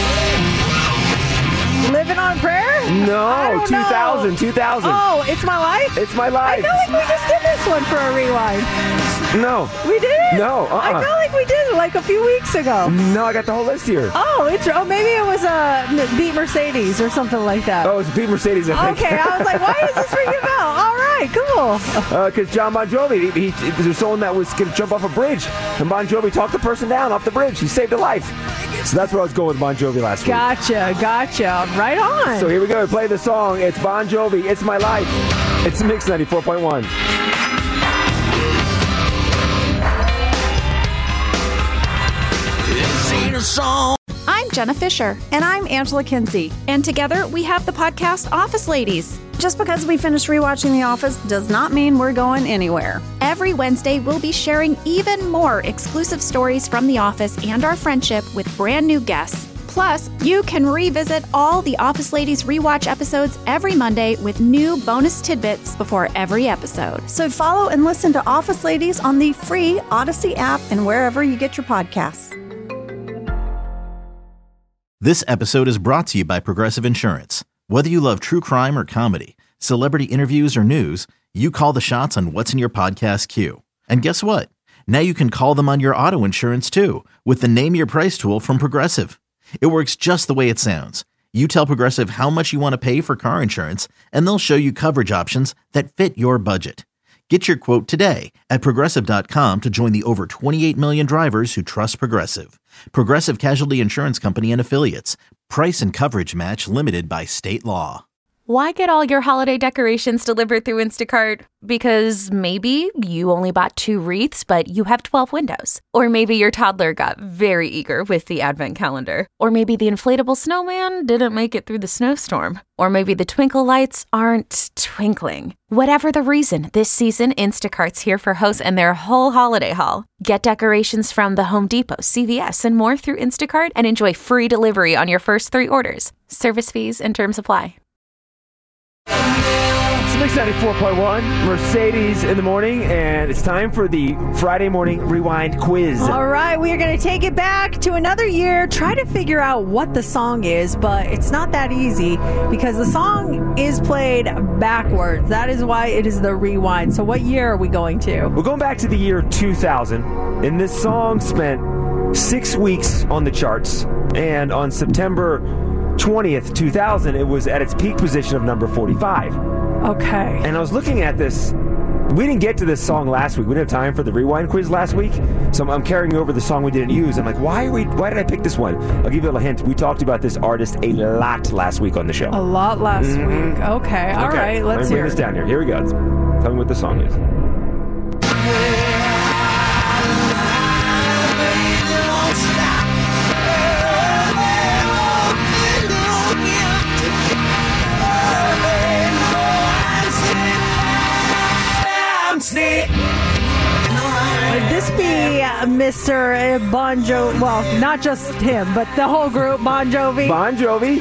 [SPEAKER 7] Living on Prayer?
[SPEAKER 8] No,
[SPEAKER 7] I don't
[SPEAKER 8] two thousand,
[SPEAKER 7] know.
[SPEAKER 8] two thousand.
[SPEAKER 7] Oh, It's My Life?
[SPEAKER 8] It's My
[SPEAKER 7] I
[SPEAKER 8] Life.
[SPEAKER 7] feel like we just did this one for a rewind.
[SPEAKER 8] No.
[SPEAKER 7] We did it?
[SPEAKER 8] No, uh-uh.
[SPEAKER 7] I feel like we did it like a few weeks ago.
[SPEAKER 8] No, I got the whole list here.
[SPEAKER 7] Oh, it's, oh maybe it was uh, Beat Mercedes or something like that.
[SPEAKER 8] Oh, it's Beat Mercedes, I think.
[SPEAKER 7] Okay, I was like, why does this ring a bell? All right, cool.
[SPEAKER 8] Because uh, John Bon Jovi, he, he, there's someone that was going to jump off a bridge, and Bon Jovi talked the person down off the bridge. He saved a life. So that's where I was going with Bon Jovi last week.
[SPEAKER 7] Gotcha, gotcha. Right on.
[SPEAKER 8] So here we go. We play the song. It's Bon Jovi. It's My Life. It's Mix ninety-four point one.
[SPEAKER 2] I'm Jenna Fisher.
[SPEAKER 3] And I'm Angela Kinsey.
[SPEAKER 2] And together we have the podcast Office Ladies.
[SPEAKER 3] Just because we finished rewatching The Office does not mean we're going anywhere.
[SPEAKER 2] Every Wednesday, we'll be sharing even more exclusive stories from The Office and our friendship with brand new guests. Plus, you can revisit all the Office Ladies rewatch episodes every Monday with new bonus tidbits before every episode.
[SPEAKER 3] So follow and listen to Office Ladies on the free Odyssey app and wherever you get your podcasts.
[SPEAKER 1] This episode is brought to you by Progressive Insurance. Whether you love true crime or comedy, celebrity interviews or news, you call the shots on what's in your podcast queue. And guess what? Now you can call them on your auto insurance too with the Name Your Price tool from Progressive. It works just the way it sounds. You tell Progressive how much you want to pay for car insurance, and they'll show you coverage options that fit your budget. Get your quote today at Progressive dot com to join the over twenty-eight million drivers who trust Progressive. Progressive Casualty Insurance Company and Affiliates. Price and coverage match limited by state law.
[SPEAKER 12] Why get all your holiday decorations delivered through Instacart? Because maybe you only bought two wreaths, but you have twelve windows. Or maybe your toddler got very eager with the advent calendar. Or maybe the inflatable snowman didn't make it through the snowstorm. Or maybe the twinkle lights aren't twinkling. Whatever the reason, this season, Instacart's here for hosts and their whole holiday haul. Get decorations from the Home Depot, C V S, and more through Instacart and enjoy free delivery on your first three orders. Service fees and terms apply.
[SPEAKER 8] Mix ninety-four point one, Mercedes in the morning, and it's time for the Friday morning rewind quiz.
[SPEAKER 7] All right, we are going to take it back to another year, try to figure out what the song is, but it's not that easy because the song is played backwards. That is why it is the rewind. So what year are we going to?
[SPEAKER 8] We're going back to the year two thousand, and this song spent six weeks on the charts, and on September twentieth, two thousand, it was at its peak position of number forty-five.
[SPEAKER 7] Okay.
[SPEAKER 8] And I was looking at this. We didn't get to this song last week. We didn't have time for the rewind quiz last week, so I'm, I'm carrying over the song we didn't use. I'm like, why are we? Why did I pick this one? I'll give you a little hint. We talked about this artist a lot last week on the show.
[SPEAKER 7] A lot last
[SPEAKER 8] Mhm.
[SPEAKER 7] week. Okay. All
[SPEAKER 8] Okay,
[SPEAKER 7] right.
[SPEAKER 8] let
[SPEAKER 7] Let's
[SPEAKER 8] me bring
[SPEAKER 7] hear
[SPEAKER 8] this
[SPEAKER 7] it.
[SPEAKER 8] down here. Here we go. Tell me what the song is.
[SPEAKER 7] Would this be uh, Mister Bon Jovi? Well, not just him, but the whole group, Bon Jovi?
[SPEAKER 8] Bon Jovi?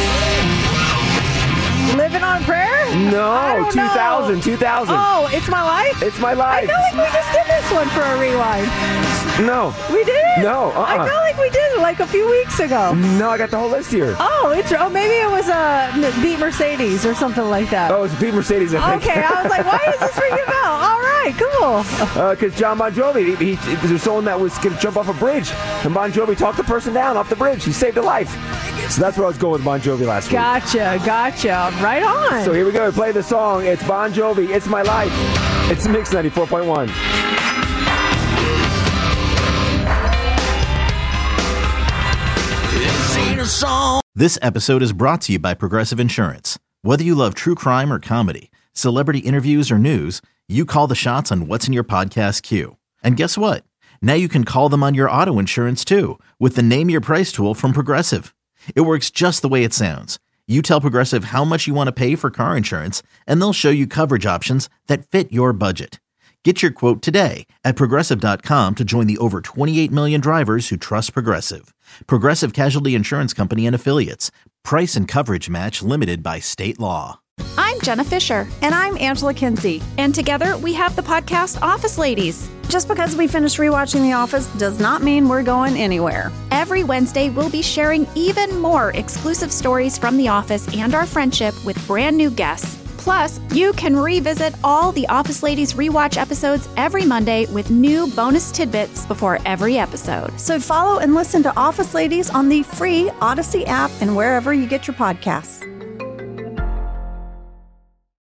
[SPEAKER 7] Living on Prayer?
[SPEAKER 8] No, two thousand,
[SPEAKER 7] know.
[SPEAKER 8] two thousand.
[SPEAKER 7] Oh, It's My Life?
[SPEAKER 8] It's My Life.
[SPEAKER 7] I feel like we just did this one for a rewind.
[SPEAKER 8] No.
[SPEAKER 7] We did it?
[SPEAKER 8] No, uh-uh.
[SPEAKER 7] I feel like we did it like a few weeks ago.
[SPEAKER 8] No, I got the whole list here.
[SPEAKER 7] Oh, it's oh maybe it was a uh, Beat Mercedes or something like that.
[SPEAKER 8] Oh, it's Pete Mercedes, I think.
[SPEAKER 7] Okay, I was like, why is this ringing a bell? All right, cool.
[SPEAKER 8] Because uh, John Bon Jovi, he, he, there was someone that was going to jump off a bridge, and Bon Jovi talked the person down off the bridge. He saved a life. So that's where I was going with Bon Jovi last week.
[SPEAKER 7] Gotcha, gotcha. Right on.
[SPEAKER 8] So here we go. We play the song. It's Bon Jovi. It's My Life. It's Mix ninety-four point one.
[SPEAKER 1] This episode is brought to you by Progressive Insurance. Whether you love true crime or comedy, celebrity interviews or news, you call the shots on what's in your podcast queue. And guess what? Now you can call them on your auto insurance too with the Name Your Price tool from Progressive. It works just the way it sounds. You tell Progressive how much you want to pay for car insurance, and they'll show you coverage options that fit your budget. Get your quote today at Progressive dot com to join the over twenty-eight million drivers who trust Progressive. Progressive Casualty Insurance Company and Affiliates. Price and coverage match limited by state law.
[SPEAKER 2] I'm Jenna Fisher.
[SPEAKER 3] And I'm Angela Kinsey.
[SPEAKER 2] And together we have the podcast Office Ladies.
[SPEAKER 3] Just because we finished rewatching The Office does not mean we're going anywhere.
[SPEAKER 2] Every Wednesday, we'll be sharing even more exclusive stories from The Office and our friendship with brand new guests. Plus, you can revisit all the Office Ladies rewatch episodes every Monday with new bonus tidbits before every episode.
[SPEAKER 3] So follow and listen to Office Ladies on the free Odyssey app and wherever you get your podcasts.